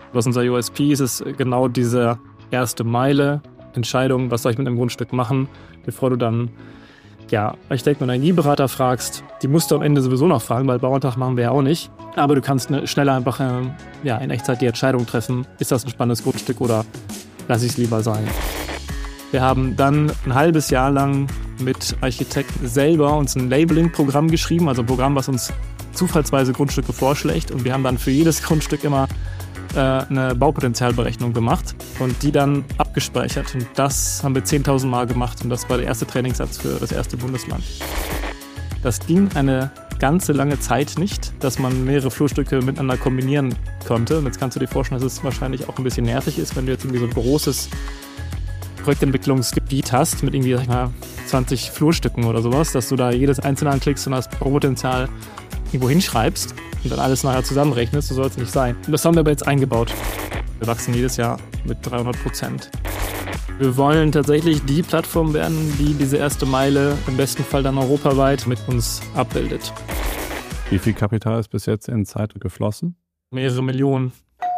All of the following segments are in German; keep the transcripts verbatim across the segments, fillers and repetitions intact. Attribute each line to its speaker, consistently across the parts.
Speaker 1: Was unser U S P ist, ist genau diese erste Meile, Entscheidung, was soll ich mit einem Grundstück machen, bevor du dann ja, Architekten und Energieberater fragst. Die musst du am Ende sowieso noch fragen, weil Bauantrag machen wir ja auch nicht. Aber du kannst schneller einfach äh, ja, in Echtzeit die Entscheidung treffen, ist das ein spannendes Grundstück oder lass ich es lieber sein. Wir haben dann ein halbes Jahr lang mit Architekten selber uns ein Labeling-Programm geschrieben, also ein Programm, was uns zufallsweise Grundstücke vorschlägt. Und wir haben dann für jedes Grundstück immer äh, eine Baupotenzialberechnung gemacht und die dann abgespeichert. Und das haben wir zehntausend Mal gemacht und das war der erste Trainingssatz für das erste Bundesland. Das ging eine ganze lange Zeit nicht, dass man mehrere Flurstücke miteinander kombinieren konnte. Und jetzt kannst du dir vorstellen, dass es wahrscheinlich auch ein bisschen nervig ist, wenn du jetzt irgendwie so ein großes Projektentwicklungsgebiet hast mit irgendwie, sag ich mal, zwanzig Flurstücken oder sowas, dass du da jedes einzelne anklickst und das Potenzial irgendwo hinschreibst und dann alles nachher zusammenrechnest. So soll es nicht sein. Und das haben wir aber jetzt eingebaut. Wir wachsen jedes Jahr mit dreihundert Prozent. Wir wollen tatsächlich die Plattform werden, die diese erste Meile im besten Fall dann europaweit mit uns abbildet.
Speaker 2: Wie viel Kapital ist bis jetzt in Zeit geflossen?
Speaker 1: Mehrere Millionen.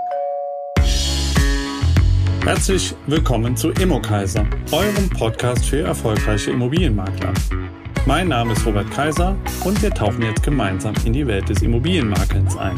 Speaker 3: Herzlich willkommen zu ImmoKaiser, eurem Podcast für erfolgreiche Immobilienmakler. Mein Name ist Robert Kaiser und wir tauchen jetzt gemeinsam in die Welt des Immobilienmakelns ein.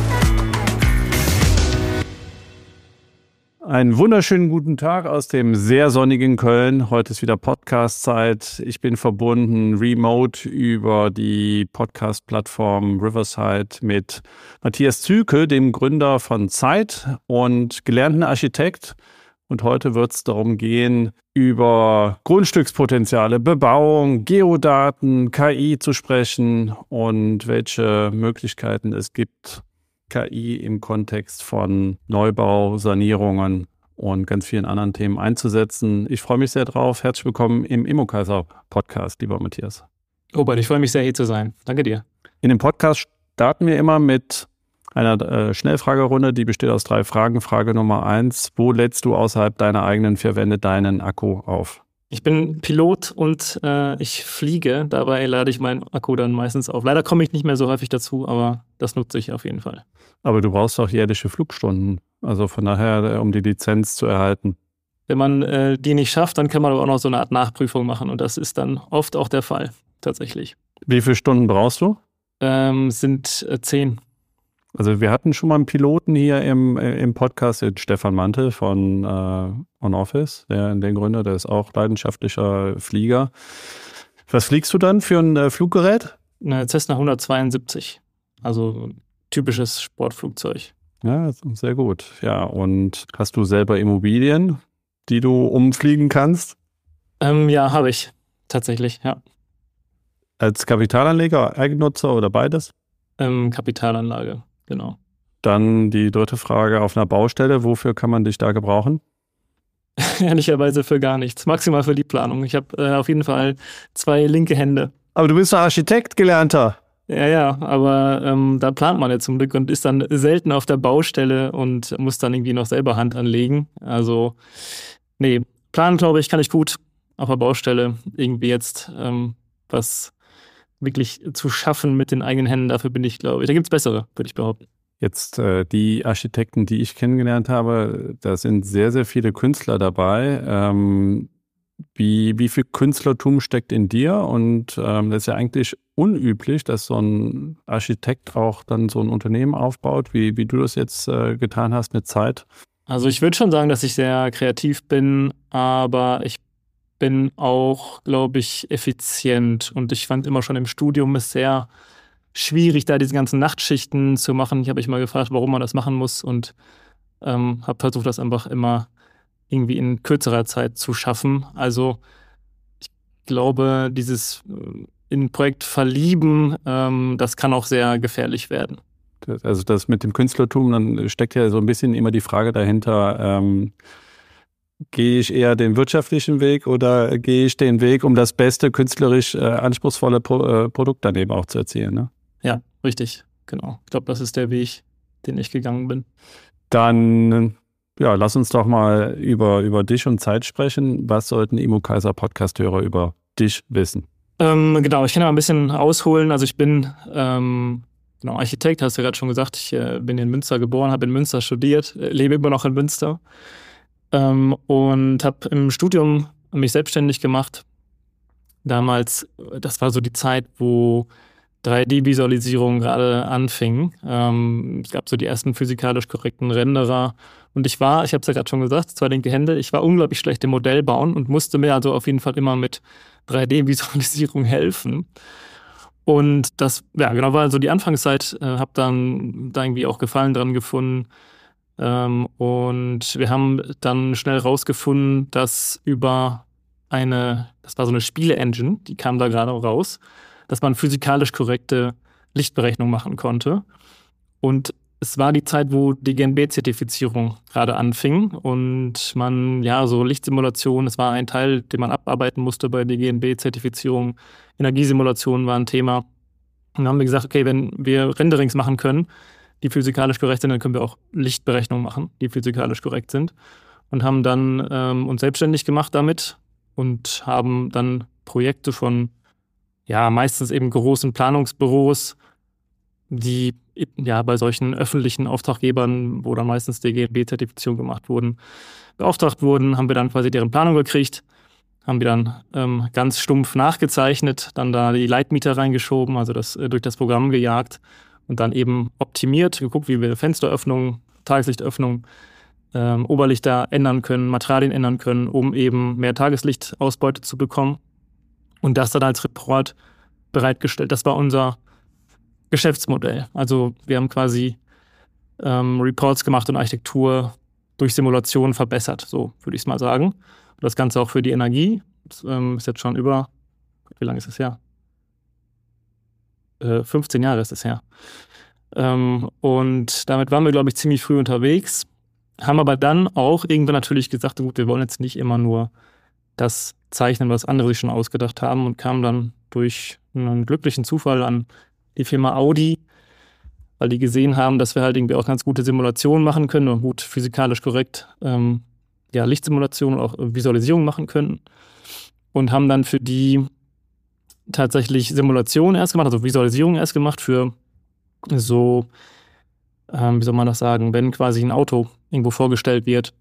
Speaker 2: Einen wunderschönen guten Tag aus dem sehr sonnigen Köln. Heute ist wieder Podcast-Zeit. Ich bin verbunden remote über die Podcast-Plattform Riverside mit Matthias Züke, dem Gründer von Zeit und gelernten Architekt. Und heute wird es darum gehen, über Grundstückspotenziale, Bebauung, Geodaten, K I zu sprechen und welche Möglichkeiten es gibt, K I im Kontext von Neubau, Sanierungen und ganz vielen anderen Themen einzusetzen. Ich freue mich sehr drauf. Herzlich willkommen im ImmoKaiser-Podcast, lieber Matthias.
Speaker 1: Robert, ich freue mich sehr, hier zu sein. Danke dir.
Speaker 2: In dem Podcast starten wir immer mit einer äh, Schnellfragerunde, die besteht aus drei Fragen. Frage Nummer eins, wo lädst du außerhalb deiner eigenen vier Wände deinen Akku auf?
Speaker 1: Ich bin Pilot und äh, ich fliege. Dabei lade ich meinen Akku dann meistens auf. Leider komme ich nicht mehr so häufig dazu, aber das nutze ich auf jeden Fall.
Speaker 2: Aber du brauchst auch jährliche Flugstunden. Also von daher, um die Lizenz zu erhalten.
Speaker 1: Wenn man äh, die nicht schafft, dann kann man aber auch noch so eine Art Nachprüfung machen. Und das ist dann oft auch der Fall, tatsächlich.
Speaker 2: Wie viele Stunden brauchst du?
Speaker 1: Ähm, sind äh, zehn.
Speaker 2: Also wir hatten schon mal einen Piloten hier im, im Podcast, den Stefan Mantel von äh, OnOffice, der, der Gründer, der ist auch leidenschaftlicher Flieger. Was fliegst du dann für ein äh, Fluggerät?
Speaker 1: Eine Cessna hundertzweiundsiebzig, also ein typisches Sportflugzeug.
Speaker 2: Ja, sehr gut. Ja, und hast du selber Immobilien, die du umfliegen kannst?
Speaker 1: Ähm, ja, habe ich tatsächlich, ja.
Speaker 2: Als Kapitalanleger, Eigennutzer oder beides?
Speaker 1: Ähm, Kapitalanlage. Genau.
Speaker 2: Dann die dritte Frage auf einer Baustelle. Wofür kann man dich da gebrauchen?
Speaker 1: Ehrlicherweise für gar nichts. Maximal für die Planung. Ich habe äh, auf jeden Fall zwei linke Hände.
Speaker 2: Aber du bist doch Architekt, Gelernter.
Speaker 1: Ja, ja, aber ähm, da plant man ja zum Glück und ist dann selten auf der Baustelle und muss dann irgendwie noch selber Hand anlegen. Also, nee, planen, glaube ich, kann ich gut. Auf der Baustelle irgendwie jetzt ähm, was wirklich zu schaffen mit den eigenen Händen, dafür bin ich, glaube ich, da gibt es bessere, würde ich behaupten.
Speaker 2: Jetzt äh, die Architekten, die ich kennengelernt habe, da sind sehr, sehr viele Künstler dabei. Ähm, wie, wie viel Künstlertum steckt in dir? Und ähm, das ist ja eigentlich unüblich, dass so ein Architekt auch dann so ein Unternehmen aufbaut, wie, wie du das jetzt äh, getan hast mit Zeit.
Speaker 1: Also ich würde schon sagen, dass ich sehr kreativ bin, aber ich bin auch, glaube ich, effizient und ich fand immer schon im Studium es sehr schwierig, da diese ganzen Nachtschichten zu machen. Ich habe mich mal gefragt, warum man das machen muss und ähm, habe versucht, das einfach immer irgendwie in kürzerer Zeit zu schaffen. Also ich glaube, dieses in ein Projekt verlieben, ähm, das kann auch sehr gefährlich werden.
Speaker 2: Also das mit dem Künstlertum, dann steckt ja so ein bisschen immer die Frage dahinter, ähm, gehe ich eher den wirtschaftlichen Weg oder gehe ich den Weg, um das beste, künstlerisch äh, anspruchsvolle Pro, äh, Produkt daneben auch zu erzielen? Ne?
Speaker 1: Ja, richtig, genau. Ich glaube, das ist der Weg, den ich gegangen bin.
Speaker 2: Dann, ja, lass uns doch mal über, über dich und Zeit sprechen. Was sollten ImmoKaiser-Podcast-Hörer über dich wissen?
Speaker 1: Ähm, genau, ich kann ja mal ein bisschen ausholen. Also ich bin ähm, genau, Architekt, hast du ja gerade schon gesagt. Ich äh, bin in Münster geboren, habe in Münster studiert, äh, lebe immer noch in Münster ähm, und habe im Studium mich selbstständig gemacht. Damals, das war so die Zeit, wo drei D-Visualisierung gerade anfing. Ähm, es gab so die ersten physikalisch korrekten Renderer. Und ich war, ich habe es ja gerade schon gesagt, zwei linke Hände, ich war unglaublich schlecht im Modell bauen und musste mir also auf jeden Fall immer mit drei D-Visualisierung helfen. Und das, ja, genau, war so die Anfangszeit, äh, habe dann da irgendwie auch Gefallen dran gefunden. Ähm, und wir haben dann schnell rausgefunden, dass über eine, das war so eine Spiele-Engine, die kam da gerade raus, dass man physikalisch korrekte Lichtberechnung machen konnte. Und es war die Zeit, wo die G N B-Zertifizierung gerade anfing und man, ja, so Lichtsimulation, das war ein Teil, den man abarbeiten musste bei der G N B-Zertifizierung. Energiesimulation war ein Thema. Und dann haben wir gesagt, okay, wenn wir Renderings machen können, die physikalisch korrekt sind, dann können wir auch Lichtberechnungen machen, die physikalisch korrekt sind. Und haben dann ähm, uns selbstständig gemacht damit und haben dann Projekte von ja, meistens eben großen Planungsbüros, die ja bei solchen öffentlichen Auftraggebern, wo dann meistens die G N B-Zertifizierung gemacht wurden, beauftragt wurden, haben wir dann quasi deren Planung gekriegt, haben wir dann ähm, ganz stumpf nachgezeichnet, dann da die Leitmeter reingeschoben, also das äh, durch das Programm gejagt und dann eben optimiert, geguckt, wie wir Fensteröffnungen, Tageslichtöffnungen, ähm, Oberlichter ändern können, Materialien ändern können, um eben mehr Tageslichtausbeute zu bekommen. Und das dann als Report bereitgestellt. Das war unser Geschäftsmodell. Also wir haben quasi ähm, Reports gemacht und Architektur durch Simulation verbessert, so würde ich es mal sagen. Und das Ganze auch für die Energie. Das ähm, ist jetzt schon über, wie lange ist das her? Äh, fünfzehn Jahre ist es her. Ähm, und damit waren wir, glaube ich, ziemlich früh unterwegs. Haben aber dann auch irgendwann natürlich gesagt, gut, wir wollen jetzt nicht immer nur das zeichnen, was andere sich schon ausgedacht haben und kamen dann durch einen glücklichen Zufall an die Firma Audi, weil die gesehen haben, dass wir halt irgendwie auch ganz gute Simulationen machen können und gut physikalisch korrekt ähm, ja, Lichtsimulationen und auch Visualisierung machen können und haben dann für die tatsächlich Simulationen erst gemacht, also Visualisierung erst gemacht für so, ähm, wie soll man das sagen, wenn quasi ein Auto irgendwo vorgestellt wird,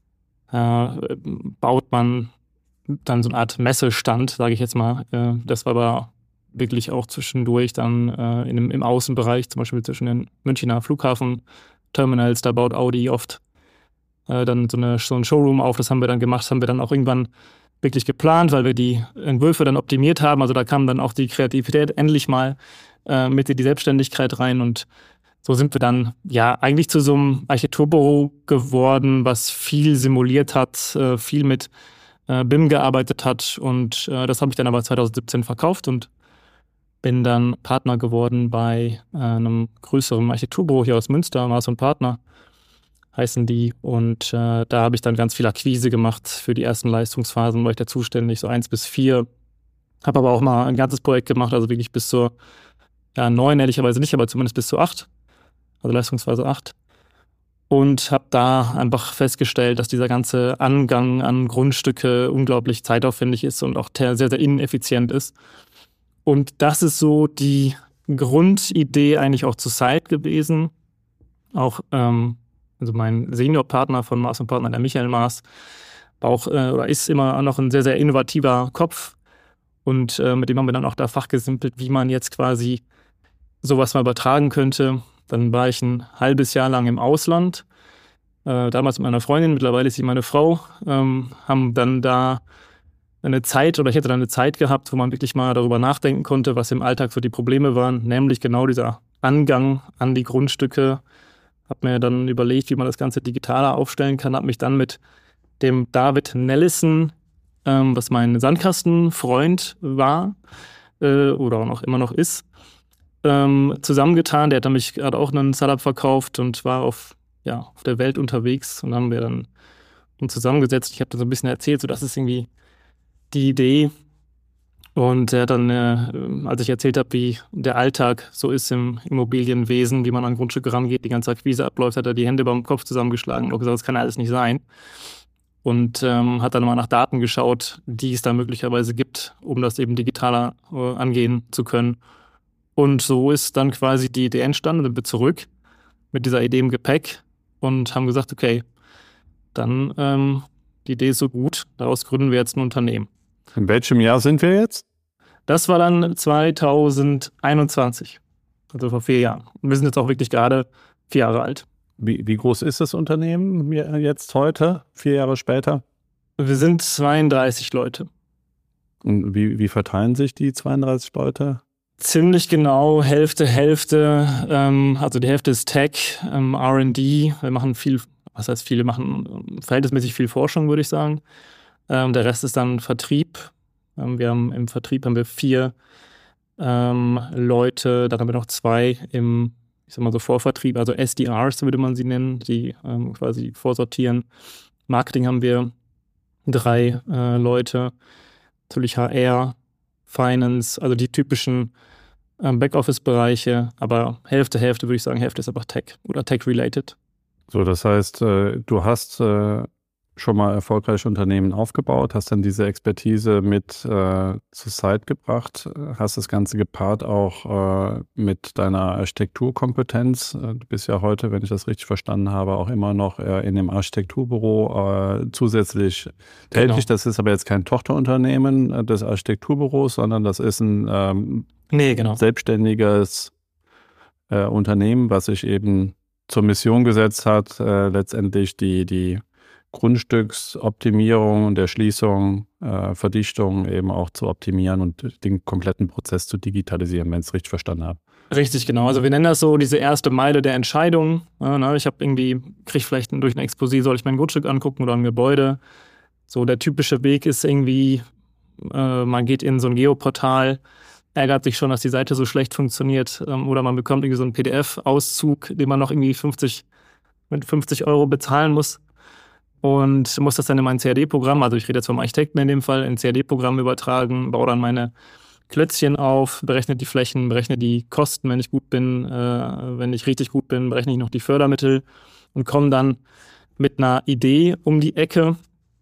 Speaker 1: äh, baut man dann so eine Art Messestand, sage ich jetzt mal. Äh, das war aber wirklich auch zwischendurch dann äh, in dem, im Außenbereich, zum Beispiel zwischen den Münchner Flughafenterminals, da baut Audi oft äh, dann so, eine, so ein Showroom auf. Das haben wir dann gemacht, das haben wir dann auch irgendwann wirklich geplant, weil wir die Entwürfe dann optimiert haben. Also da kam dann auch die Kreativität endlich mal äh, mit in die Selbstständigkeit rein und so sind wir dann ja eigentlich zu so einem Architekturbüro geworden, was viel simuliert hat, äh, viel mit äh, B I M gearbeitet hat und äh, das habe ich dann aber zwanzig siebzehn verkauft und bin dann Partner geworden bei äh, einem größeren Architekturbüro hier aus Münster, Maas und Partner heißen die und äh, da habe ich dann ganz viel Akquise gemacht für die ersten Leistungsphasen, war ich da zuständig, so eins bis vier. Habe aber auch mal ein ganzes Projekt gemacht, also wirklich bis zur ja, neun, ehrlicherweise nicht, aber zumindest bis zur acht, also Leistungsphase acht. Und habe da einfach festgestellt, dass dieser ganze Angang an Grundstücke unglaublich zeitaufwendig ist und auch sehr, sehr ineffizient ist. Und das ist so die Grundidee eigentlich auch zu Site gewesen. Auch ähm, also mein Seniorpartner von Maas und Partner, der Michael Maas, war auch, äh, oder ist immer noch ein sehr, sehr innovativer Kopf. Und äh, mit dem haben wir dann auch da fachgesimpelt, wie man jetzt quasi sowas mal übertragen könnte. Dann war ich ein halbes Jahr lang im Ausland, äh, damals mit meiner Freundin, mittlerweile ist sie meine Frau, ähm, haben dann da eine Zeit, oder ich hätte dann eine Zeit gehabt, wo man wirklich mal darüber nachdenken konnte, was im Alltag so die Probleme waren, nämlich genau dieser Angang an die Grundstücke. Habe mir dann überlegt, wie man das Ganze digitaler aufstellen kann, habe mich dann mit dem David Nellison, ähm, was mein Sandkastenfreund war äh, oder auch noch immer noch ist, ähm, zusammengetan. Der hat nämlich gerade auch einen Startup verkauft und war auf, ja, auf der Welt unterwegs und dann haben wir dann uns zusammengesetzt. Ich habe dann so ein bisschen erzählt, so das ist irgendwie die Idee. Und er hat dann, äh, als ich erzählt habe, wie der Alltag so ist im Immobilienwesen, wie man an Grundstücke rangeht, die ganze Akquise abläuft, hat er die Hände beim Kopf zusammengeschlagen und gesagt, das kann alles nicht sein. Und ähm, hat dann mal nach Daten geschaut, die es da möglicherweise gibt, um das eben digitaler äh, angehen zu können. Und so ist dann quasi die Idee entstanden. Und dann sind wir zurück mit dieser Idee im Gepäck und haben gesagt, okay, dann ähm, die Idee ist so gut, daraus gründen wir jetzt ein Unternehmen.
Speaker 2: In welchem Jahr sind wir jetzt?
Speaker 1: Das war dann zwanzig einundzwanzig, also vor vier Jahren. Und wir sind jetzt auch wirklich gerade vier Jahre alt.
Speaker 2: Wie, wie groß ist das Unternehmen jetzt heute, vier Jahre später?
Speaker 1: Wir sind zweiunddreißig Leute.
Speaker 2: Und wie, wie verteilen sich die zweiunddreißig Leute?
Speaker 1: Ziemlich genau, Hälfte, Hälfte. Ähm, also die Hälfte ist Tech, ähm, R und D. Wir machen viel, was heißt viele, machen verhältnismäßig viel Forschung, würde ich sagen. Ähm, der Rest ist dann Vertrieb. Ähm, wir haben im Vertrieb haben wir vier ähm, Leute, dann haben wir noch zwei im, ich sag mal so Vorvertrieb, also S D Rs würde man sie nennen, die ähm, quasi vorsortieren. Marketing haben wir drei äh, Leute, natürlich H R, Finance, also die typischen ähm, Backoffice-Bereiche, aber Hälfte, Hälfte würde ich sagen, Hälfte ist einfach Tech oder Tech-related.
Speaker 2: So, das heißt, äh, du hast äh, schon mal erfolgreiche Unternehmen aufgebaut, hast dann diese Expertise mit äh, zur Site gebracht, hast das Ganze gepaart auch äh, mit deiner Architekturkompetenz. Du bist ja heute, wenn ich das richtig verstanden habe, auch immer noch äh, in dem Architekturbüro äh, zusätzlich tätig. Genau. Das ist aber jetzt kein Tochterunternehmen des Architekturbüros, sondern das ist ein ähm,
Speaker 1: nee, genau.
Speaker 2: selbstständiges äh, Unternehmen, was sich eben zur Mission gesetzt hat, äh, letztendlich die, die Grundstücksoptimierung und Erschließung, äh, Verdichtung eben auch zu optimieren und den kompletten Prozess zu digitalisieren, wenn ich es richtig verstanden habe.
Speaker 1: Richtig, genau. Also wir nennen das so diese erste Meile der Entscheidung. Ja, ne? Ich habe irgendwie, kriege vielleicht durch ein Exposé, soll ich mein Grundstück angucken oder ein Gebäude. So der typische Weg ist irgendwie, äh, man geht in so ein Geoportal, ärgert sich schon, dass die Seite so schlecht funktioniert, ähm, oder man bekommt irgendwie so einen P D F-Auszug, den man noch irgendwie fünfzig, mit fünfzig Euro bezahlen muss. Und muss das dann in mein C A D-Programm, also ich rede jetzt vom Architekten in dem Fall, in C A D-Programm übertragen, baue dann meine Klötzchen auf, berechne die Flächen, berechne die Kosten, wenn ich gut bin. Äh, wenn ich richtig gut bin, berechne ich noch die Fördermittel und komme dann mit einer Idee um die Ecke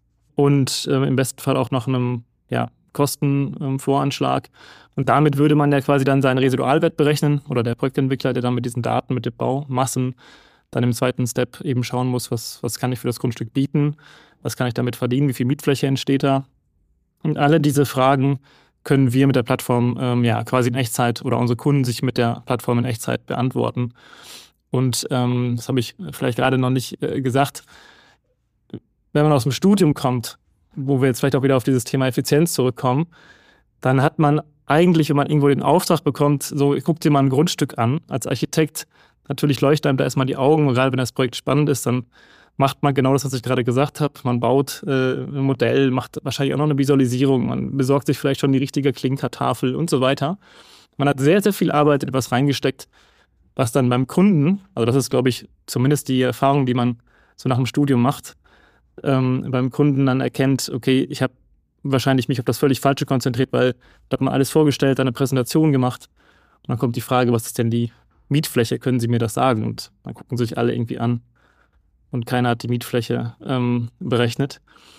Speaker 1: und äh, im besten Fall auch noch einem ja, Kostenvoranschlag. Und damit würde man ja quasi dann seinen Residualwert berechnen oder der Projektentwickler, der dann mit diesen Daten, mit den Baumassen dann im zweiten Step eben schauen muss, was, was kann ich für das Grundstück bieten, was kann ich damit verdienen, wie viel Mietfläche entsteht da. Und alle diese Fragen können wir mit der Plattform ähm, ja quasi in Echtzeit oder unsere Kunden sich mit der Plattform in Echtzeit beantworten. Und ähm, das habe ich vielleicht gerade noch nicht äh, gesagt, wenn man aus dem Studium kommt, wo wir jetzt vielleicht auch wieder auf dieses Thema Effizienz zurückkommen, dann hat man eigentlich, wenn man irgendwo den Auftrag bekommt, so guck dir mal ein Grundstück an als Architekt. Natürlich leuchten einem da erstmal die Augen, und gerade wenn das Projekt spannend ist, dann macht man genau das, was ich gerade gesagt habe. Man baut äh, ein Modell, macht wahrscheinlich auch noch eine Visualisierung, man besorgt sich vielleicht schon die richtige Klinkertafel und so weiter. Man hat sehr, sehr viel Arbeit in etwas reingesteckt, was dann beim Kunden, also das ist, glaube ich, zumindest die Erfahrung, die man so nach dem Studium macht, ähm, beim Kunden dann erkennt, okay, ich habe wahrscheinlich mich auf das völlig Falsche konzentriert, weil da hat man alles vorgestellt, eine Präsentation gemacht. Und dann kommt die Frage, was ist denn die Mietfläche, können Sie mir das sagen? Und dann gucken sich alle irgendwie an und keiner hat die Mietfläche ähm, berechnet.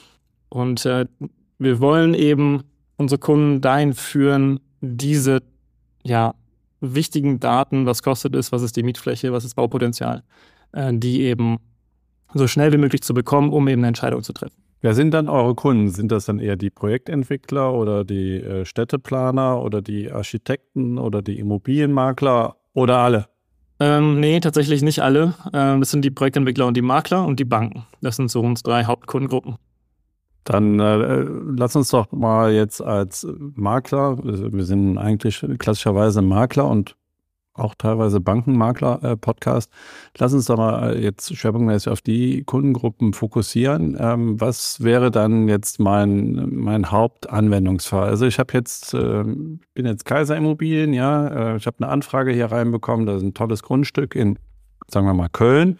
Speaker 1: Und äh, wir wollen eben unsere Kunden dahin führen, diese ja, wichtigen Daten, was kostet es, was ist die Mietfläche, was ist Baupotenzial, äh, die eben so schnell wie möglich zu bekommen, um eben eine Entscheidung zu treffen.
Speaker 2: Wer sind dann eure Kunden? Sind das dann eher die Projektentwickler oder die äh, Städteplaner oder die Architekten oder die Immobilienmakler oder alle?
Speaker 1: Ähm, nee, tatsächlich nicht alle. Ähm, das sind die Projektentwickler und die Makler und die Banken. Das sind so unsere drei Hauptkundengruppen.
Speaker 2: Dann äh, lass uns doch mal jetzt als Makler, wir sind eigentlich klassischerweise Makler und auch teilweise Bankenmakler-Podcast. Äh, Lass uns doch mal jetzt schwerpunktmäßig auf die Kundengruppen fokussieren. Ähm, was wäre dann jetzt mein, mein Hauptanwendungsfall? Also ich habe jetzt, äh, bin jetzt Kaiser Immobilien, ja, äh, ich habe eine Anfrage hier reinbekommen, da ist ein tolles Grundstück in, sagen wir mal, Köln.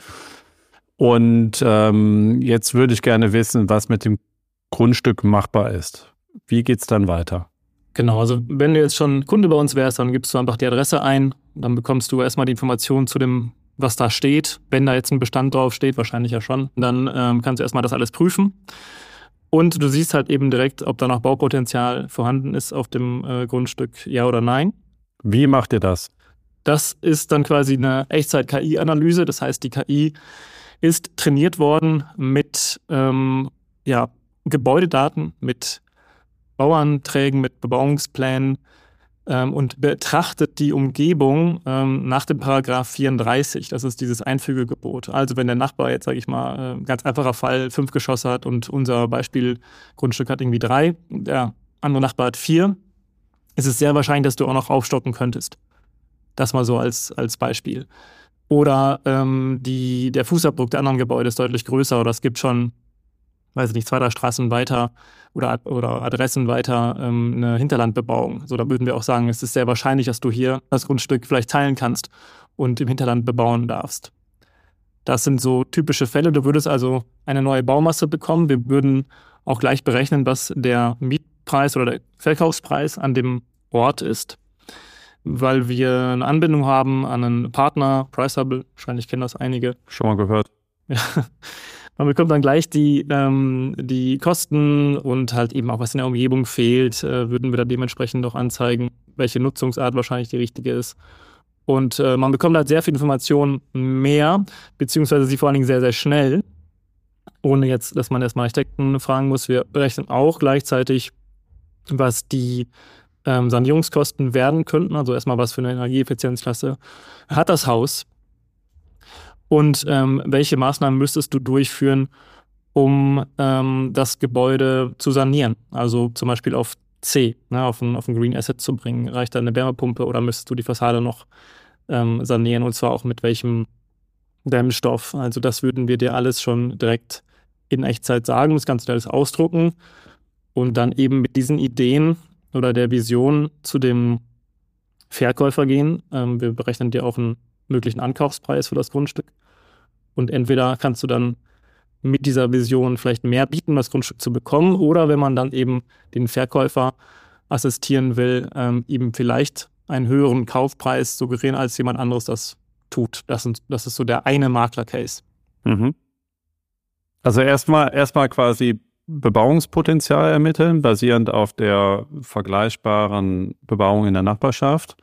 Speaker 2: Und ähm, jetzt würde ich gerne wissen, was mit dem Grundstück machbar ist. Wie geht's dann weiter?
Speaker 1: Genau, also wenn du jetzt schon Kunde bei uns wärst, dann gibst du einfach die Adresse ein, dann bekommst du erstmal die Informationen zu dem, was da steht. Wenn da jetzt ein Bestand drauf steht, wahrscheinlich ja schon, dann ähm, kannst du erstmal das alles prüfen. Und du siehst halt eben direkt, ob da noch Baupotenzial vorhanden ist auf dem äh, Grundstück, ja oder nein.
Speaker 2: Wie macht ihr das?
Speaker 1: Das ist dann quasi eine Echtzeit-K I-Analyse. Das heißt, die K I ist trainiert worden mit ähm, ja, Gebäudedaten, mit Bauanträgen, mit Bebauungsplänen ähm, und betrachtet die Umgebung ähm, nach dem Paragraph vierunddreißig. Das ist dieses Einfügegebot. Also wenn der Nachbar jetzt, sage ich mal, äh, ganz einfacher Fall, fünf Geschosse hat und unser Beispielgrundstück hat irgendwie drei, der andere Nachbar hat vier, ist es sehr wahrscheinlich, dass du auch noch aufstocken könntest. Das mal so als, als Beispiel. Oder ähm, die, der Fußabdruck der anderen Gebäude ist deutlich größer oder es gibt schon, weiß ich nicht, zwei, drei Straßen weiter oder, oder Adressen weiter ähm, eine Hinterlandbebauung. So, da würden wir auch sagen, es ist sehr wahrscheinlich, dass du hier das Grundstück vielleicht teilen kannst und im Hinterland bebauen darfst. Das sind so typische Fälle. Du würdest also eine neue Baumasse bekommen. Wir würden auch gleich berechnen, was der Mietpreis oder der Verkaufspreis an dem Ort ist. Weil wir eine Anbindung haben an einen Partner, Priceable, wahrscheinlich kennen das einige.
Speaker 2: Schon mal gehört.
Speaker 1: Ja. Man bekommt dann gleich die, ähm, die Kosten und halt eben auch, was in der Umgebung fehlt, äh, würden wir da dementsprechend noch anzeigen, welche Nutzungsart wahrscheinlich die richtige ist. Und äh, man bekommt halt sehr viel Informationen mehr, beziehungsweise sie vor allen Dingen sehr, sehr schnell, ohne jetzt, dass man erstmal Architekten fragen muss. Wir berechnen auch gleichzeitig, was die ähm, Sanierungskosten werden könnten, also erstmal was für eine Energieeffizienzklasse hat das Haus und ähm, welche Maßnahmen müsstest du durchführen, um ähm, das Gebäude zu sanieren, also zum Beispiel auf C, ne, auf ein, auf ein Green Asset zu bringen. Reicht da eine Wärmepumpe oder müsstest du die Fassade noch ähm, sanieren und zwar auch mit welchem Dämmstoff? Also das würden wir dir alles schon direkt in Echtzeit sagen, das kannst du alles ausdrucken und dann eben mit diesen Ideen oder der Vision zu dem Verkäufer gehen. Ähm, wir berechnen dir auch einen möglichen Ankaufspreis für das Grundstück und entweder kannst du dann mit dieser Vision vielleicht mehr bieten, um das Grundstück zu bekommen oder wenn man dann eben den Verkäufer assistieren will, ähm, eben vielleicht einen höheren Kaufpreis suggerieren, als jemand anderes das tut. Das, sind, das ist so der eine Makler-Case.
Speaker 2: Mhm. Also erstmal erstmal quasi Bebauungspotenzial ermitteln, basierend auf der vergleichbaren Bebauung in der Nachbarschaft.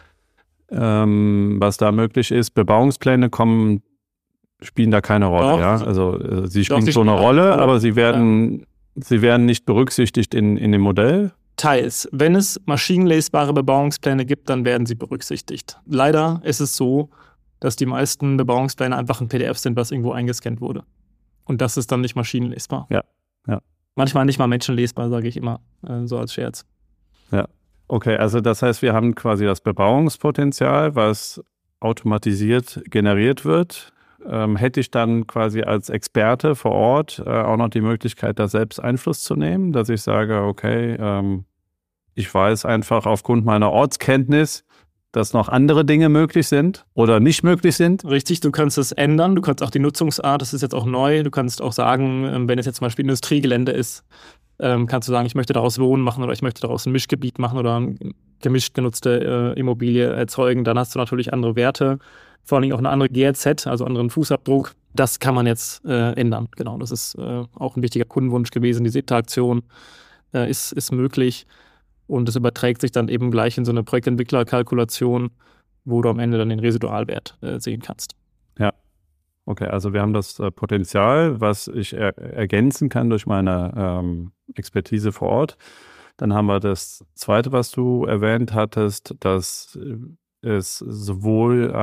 Speaker 2: Ähm, was da möglich ist, Bebauungspläne kommen, spielen da keine Rolle.
Speaker 1: Doch,
Speaker 2: ja? Also äh, sie spielen
Speaker 1: doch,
Speaker 2: so eine Rolle,
Speaker 1: ja.
Speaker 2: aber sie werden, ja. sie werden nicht berücksichtigt in, in dem Modell.
Speaker 1: Teils. Wenn es maschinenlesbare Bebauungspläne gibt, dann werden sie berücksichtigt. Leider ist es so, dass die meisten Bebauungspläne einfach ein P D F sind, was irgendwo eingescannt wurde. Und das ist dann nicht maschinenlesbar.
Speaker 2: Ja, ja.
Speaker 1: Manchmal nicht mal menschenlesbar, sage ich immer, äh, so als Scherz.
Speaker 2: Ja, okay, also das heißt, wir haben quasi das Bebauungspotenzial, was automatisiert generiert wird. Ähm, hätte ich dann quasi als Experte vor Ort äh, auch noch die Möglichkeit, da selbst Einfluss zu nehmen, dass ich sage, okay, ähm, ich weiß einfach aufgrund meiner Ortskenntnis, dass noch andere Dinge möglich sind oder nicht möglich sind?
Speaker 1: Richtig, du kannst es ändern, du kannst auch die Nutzungsart, das ist jetzt auch neu, du kannst auch sagen, wenn es jetzt zum Beispiel Industriegelände ist, kannst du sagen, ich möchte daraus Wohnen machen oder ich möchte daraus ein Mischgebiet machen oder gemischt genutzte äh, Immobilie erzeugen, dann hast du natürlich andere Werte, vor allem auch eine andere G R Z, also anderen Fußabdruck. Das kann man jetzt äh, ändern, genau, das ist äh, auch ein wichtiger Kundenwunsch gewesen, diese Interaktion äh, ist, ist möglich. Und es überträgt sich dann eben gleich in so eine Projektentwicklerkalkulation, wo du am Ende dann den Residualwert äh, sehen kannst.
Speaker 2: Ja, okay, also wir haben das äh, Potenzial, was ich er- ergänzen kann durch meine ähm, Expertise vor Ort. Dann haben wir das Zweite, was du erwähnt hattest, dass es sowohl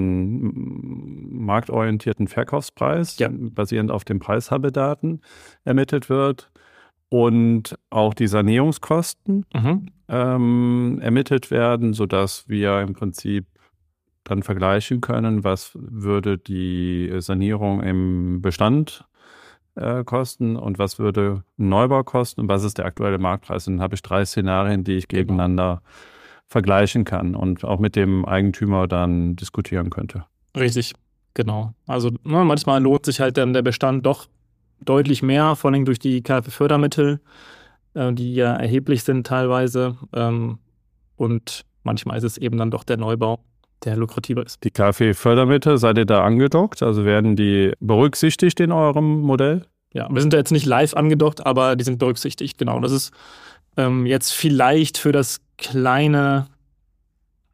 Speaker 2: einen marktorientierten Verkaufspreis,
Speaker 1: ja.
Speaker 2: basierend auf den Preishabedaten, ermittelt wird, und auch die Sanierungskosten
Speaker 1: Mhm.
Speaker 2: ähm, ermittelt werden, sodass wir im Prinzip dann vergleichen können, was würde die Sanierung im Bestand äh, kosten und was würde ein Neubau kosten und was ist der aktuelle Marktpreis. Und dann habe ich drei Szenarien, die ich
Speaker 1: Genau.
Speaker 2: gegeneinander vergleichen kann und auch mit dem Eigentümer dann diskutieren könnte.
Speaker 1: Richtig, genau. Also ne, manchmal lohnt sich halt dann der Bestand doch deutlich mehr, vor allem durch die K fW-Fördermittel, äh, die ja erheblich sind teilweise. Ähm, und manchmal ist es eben dann doch der Neubau, der lukrativer ist.
Speaker 2: Die K fW-Fördermittel, seid ihr da angedockt? Also werden die berücksichtigt in eurem Modell?
Speaker 1: Ja, wir sind da jetzt nicht live angedockt, aber die sind berücksichtigt, genau. Das ist ähm, jetzt vielleicht für das kleine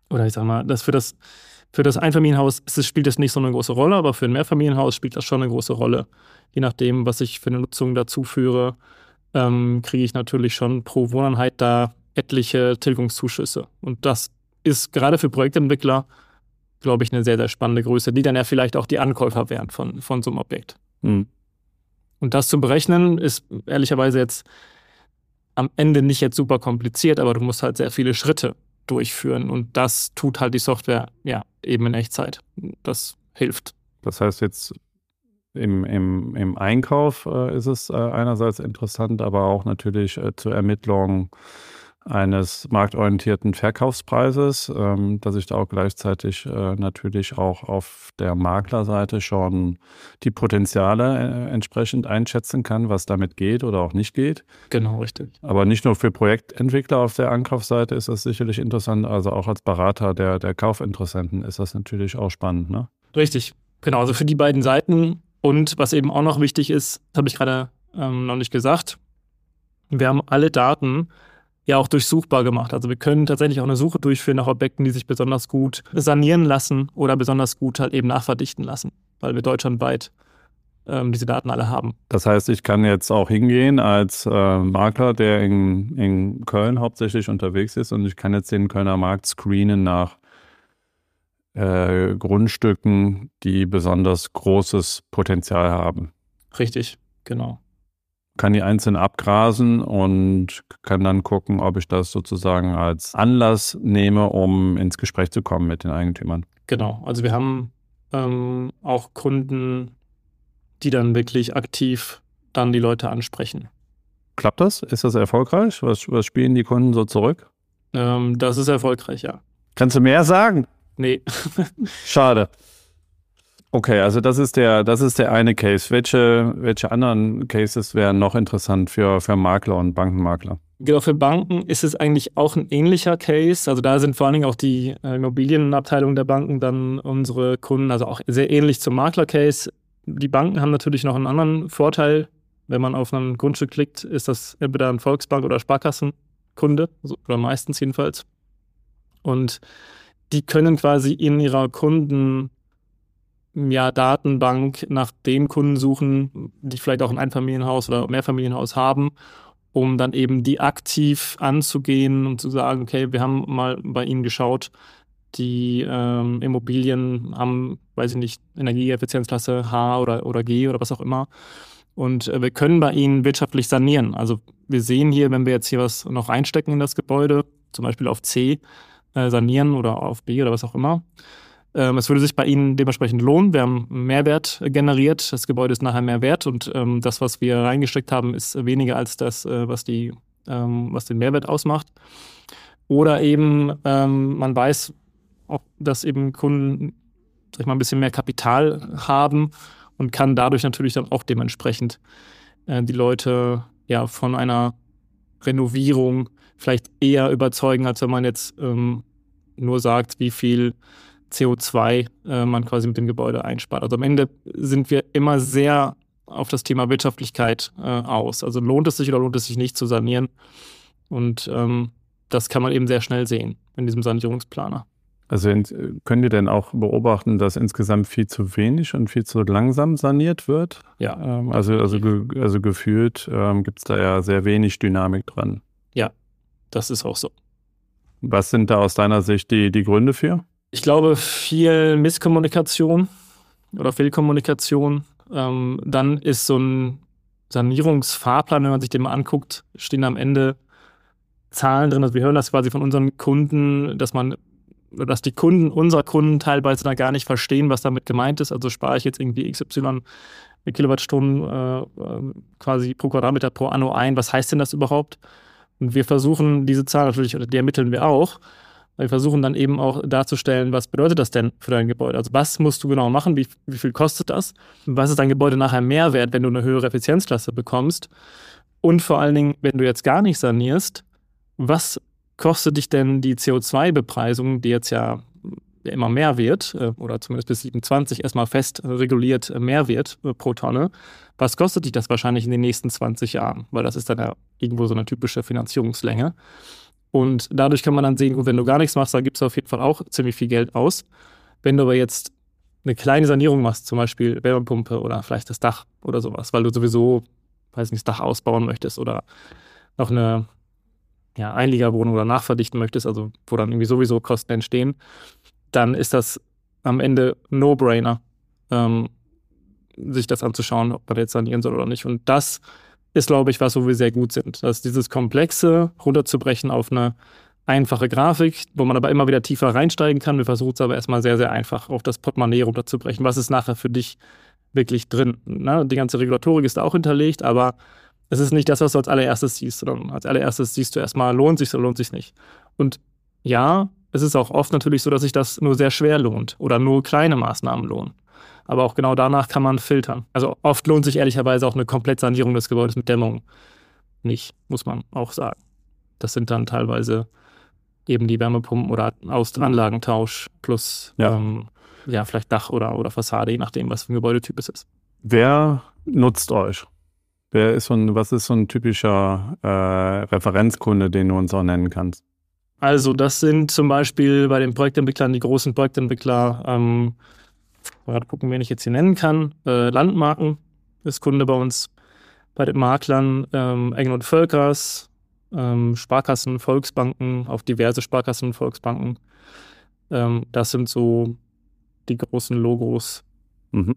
Speaker 1: oder ich sag mal, das für das, für das Einfamilienhaus ist es, spielt das nicht so eine große Rolle, aber für ein Mehrfamilienhaus spielt das schon eine große Rolle. Je nachdem, was ich für eine Nutzung dazu führe, ähm, kriege ich natürlich schon pro Wohneinheit da etliche Tilgungszuschüsse. Und das ist gerade für Projektentwickler, glaube ich, eine sehr, sehr spannende Größe, die dann ja vielleicht auch die Ankäufer wären von, von so einem Objekt.
Speaker 2: Mhm.
Speaker 1: Und das zu berechnen, ist ehrlicherweise jetzt am Ende nicht jetzt super kompliziert, aber du musst halt sehr viele Schritte durchführen. Und das tut halt die Software ja eben in Echtzeit. Das hilft.
Speaker 2: Das heißt jetzt im, im, im Einkauf äh, ist es äh, einerseits interessant, aber auch natürlich äh, zur Ermittlung eines marktorientierten Verkaufspreises, ähm, dass ich da auch gleichzeitig äh, natürlich auch auf der Maklerseite schon die Potenziale äh, entsprechend einschätzen kann, was damit geht oder auch nicht geht.
Speaker 1: Genau, richtig.
Speaker 2: Aber nicht nur für Projektentwickler auf der Ankaufsseite ist das sicherlich interessant, also auch als Berater der, der Kaufinteressenten ist das natürlich auch spannend, ne?
Speaker 1: Richtig, genau, also für die beiden Seiten. Und was eben auch noch wichtig ist, das habe ich gerade ähm, noch nicht gesagt, wir haben alle Daten ja auch durchsuchbar gemacht. Also wir können tatsächlich auch eine Suche durchführen nach Objekten, die sich besonders gut sanieren lassen oder besonders gut halt eben nachverdichten lassen, weil wir deutschlandweit ähm, diese Daten alle haben.
Speaker 2: Das heißt, ich kann jetzt auch hingehen als äh, Makler, der in, in Köln hauptsächlich unterwegs ist und ich kann jetzt den Kölner Markt screenen nach äh, Grundstücken, die besonders großes Potenzial haben.
Speaker 1: Richtig, genau.
Speaker 2: Kann die einzeln abgrasen und kann dann gucken, ob ich das sozusagen als Anlass nehme, um ins Gespräch zu kommen mit den Eigentümern.
Speaker 1: Genau, also wir haben ähm, auch Kunden, die dann wirklich aktiv dann die Leute ansprechen.
Speaker 2: Klappt das? Ist das erfolgreich? Was, was spielen die Kunden so zurück?
Speaker 1: Ähm, das ist erfolgreich, ja.
Speaker 2: Kannst du mehr sagen?
Speaker 1: Nee.
Speaker 2: Schade. Okay, also das ist der, das ist der eine Case. Welche, welche anderen Cases wären noch interessant für, für Makler und Bankenmakler?
Speaker 1: Genau, für Banken ist es eigentlich auch ein ähnlicher Case. Also da sind vor allen Dingen auch die äh, Immobilienabteilungen der Banken dann unsere Kunden, also auch sehr ähnlich zum Makler-Case. Die Banken haben natürlich noch einen anderen Vorteil. Wenn man auf ein Grundstück klickt, ist das entweder ein Volksbank- oder Sparkassenkunde, oder meistens jedenfalls. Und die können quasi in ihrer Kunden ja, Datenbank nach den Kunden suchen, die vielleicht auch ein Einfamilienhaus oder Mehrfamilienhaus haben, um dann eben die aktiv anzugehen und zu sagen, okay, wir haben mal bei Ihnen geschaut, die ähm, Immobilien haben, weiß ich nicht, Energieeffizienzklasse H oder, oder G oder was auch immer. Und äh, wir können bei Ihnen wirtschaftlich sanieren. Also wir sehen hier, wenn wir jetzt hier was noch reinstecken in das Gebäude, zum Beispiel auf C, äh, sanieren oder auf B oder was auch immer, es würde sich bei Ihnen dementsprechend lohnen. Wir haben einen Mehrwert generiert. Das Gebäude ist nachher mehr wert und ähm, das, was wir reingesteckt haben, ist weniger als das, äh, was, die, ähm, was den Mehrwert ausmacht. Oder eben ähm, man weiß, auch, dass eben Kunden, sag ich mal, ein bisschen mehr Kapital haben und kann dadurch natürlich dann auch dementsprechend äh, die Leute ja von einer Renovierung vielleicht eher überzeugen, als wenn man jetzt ähm, nur sagt, wie viel C O zwei äh, man quasi mit dem Gebäude einspart. Also am Ende sind wir immer sehr auf das Thema Wirtschaftlichkeit äh, aus. Also lohnt es sich oder lohnt es sich nicht zu sanieren? Und ähm, das kann man eben sehr schnell sehen in diesem Sanierungsplaner.
Speaker 2: Also könnt ihr denn auch beobachten, dass insgesamt viel zu wenig und viel zu langsam saniert wird?
Speaker 1: Ja.
Speaker 2: Ähm, also, also, ge- also gefühlt ähm, gibt es da ja sehr wenig Dynamik dran.
Speaker 1: Ja, das ist auch so.
Speaker 2: Was sind da aus deiner Sicht die, die Gründe für?
Speaker 1: Ich glaube, viel Misskommunikation oder Fehlkommunikation. Ähm, dann ist so ein Sanierungsfahrplan, wenn man sich den mal anguckt, stehen am Ende Zahlen drin. Also wir hören das quasi von unseren Kunden, dass man, dass die Kunden unserer Kunden teilweise da gar nicht verstehen, was damit gemeint ist. Also spare ich jetzt irgendwie X Y Kilowattstunden äh, quasi pro Quadratmeter pro Anno ein. Was heißt denn das überhaupt? Und wir versuchen diese Zahl natürlich, oder die ermitteln wir auch. Wir versuchen dann eben auch darzustellen, was bedeutet das denn für dein Gebäude? Also was musst du genau machen? Wie, wie viel kostet das? Was ist dein Gebäude nachher mehr wert, wenn du eine höhere Effizienzklasse bekommst? Und vor allen Dingen, wenn du jetzt gar nicht sanierst, was kostet dich denn die C O zwei Bepreisung, die jetzt ja immer mehr wird, oder zumindest bis siebenundzwanzig erstmal fest reguliert mehr wird pro Tonne? Was kostet dich das wahrscheinlich in den nächsten zwanzig Jahren? Weil das ist dann ja irgendwo so eine typische Finanzierungslänge. Und dadurch kann man dann sehen, gut, wenn du gar nichts machst, dann gibst du auf jeden Fall auch ziemlich viel Geld aus. Wenn du aber jetzt eine kleine Sanierung machst, zum Beispiel Wärmepumpe oder vielleicht das Dach oder sowas, weil du sowieso, weiß nicht, das Dach ausbauen möchtest oder noch eine ja, Einliegerwohnung oder nachverdichten möchtest, also wo dann irgendwie sowieso Kosten entstehen, dann ist das am Ende No-Brainer, ähm, sich das anzuschauen, ob man jetzt sanieren soll oder nicht. Und das ist, glaube ich, was, wo wir sehr gut sind. Dass dieses Komplexe runterzubrechen auf eine einfache Grafik, wo man aber immer wieder tiefer reinsteigen kann. Wir versuchen es aber erstmal sehr, sehr einfach auf das Portemonnaie runterzubrechen. Was ist nachher für dich wirklich drin? Na, die ganze Regulatorik ist da auch hinterlegt, aber es ist nicht das, was du als allererstes siehst, sondern als allererstes siehst du erstmal, lohnt sich oder lohnt sich nicht. Und ja, es ist auch oft natürlich so, dass sich das nur sehr schwer lohnt oder nur kleine Maßnahmen lohnen. Aber auch genau danach kann man filtern. Also oft lohnt sich ehrlicherweise auch eine Komplettsanierung des Gebäudes mit Dämmung nicht, muss man auch sagen. Das sind dann teilweise eben die Wärmepumpen oder Aus- Anlagentausch plus ja. Ähm, ja, vielleicht Dach oder, oder Fassade, je nachdem, was für ein Gebäudetyp es ist.
Speaker 2: Wer nutzt euch? Wer ist so ein, was ist so ein typischer äh, Referenzkunde, den du uns auch nennen kannst?
Speaker 1: Also das sind zum Beispiel bei den Projektentwicklern die großen Projektentwickler, ähm, mal gucken, wen ich jetzt hier nennen kann. Äh, Landmarken ist Kunde bei uns. Bei den Maklern ähm, Engel und Völkers, ähm, Sparkassen, Volksbanken, auch diverse Sparkassen und Volksbanken. Ähm, das sind so die großen Logos.
Speaker 2: Mhm.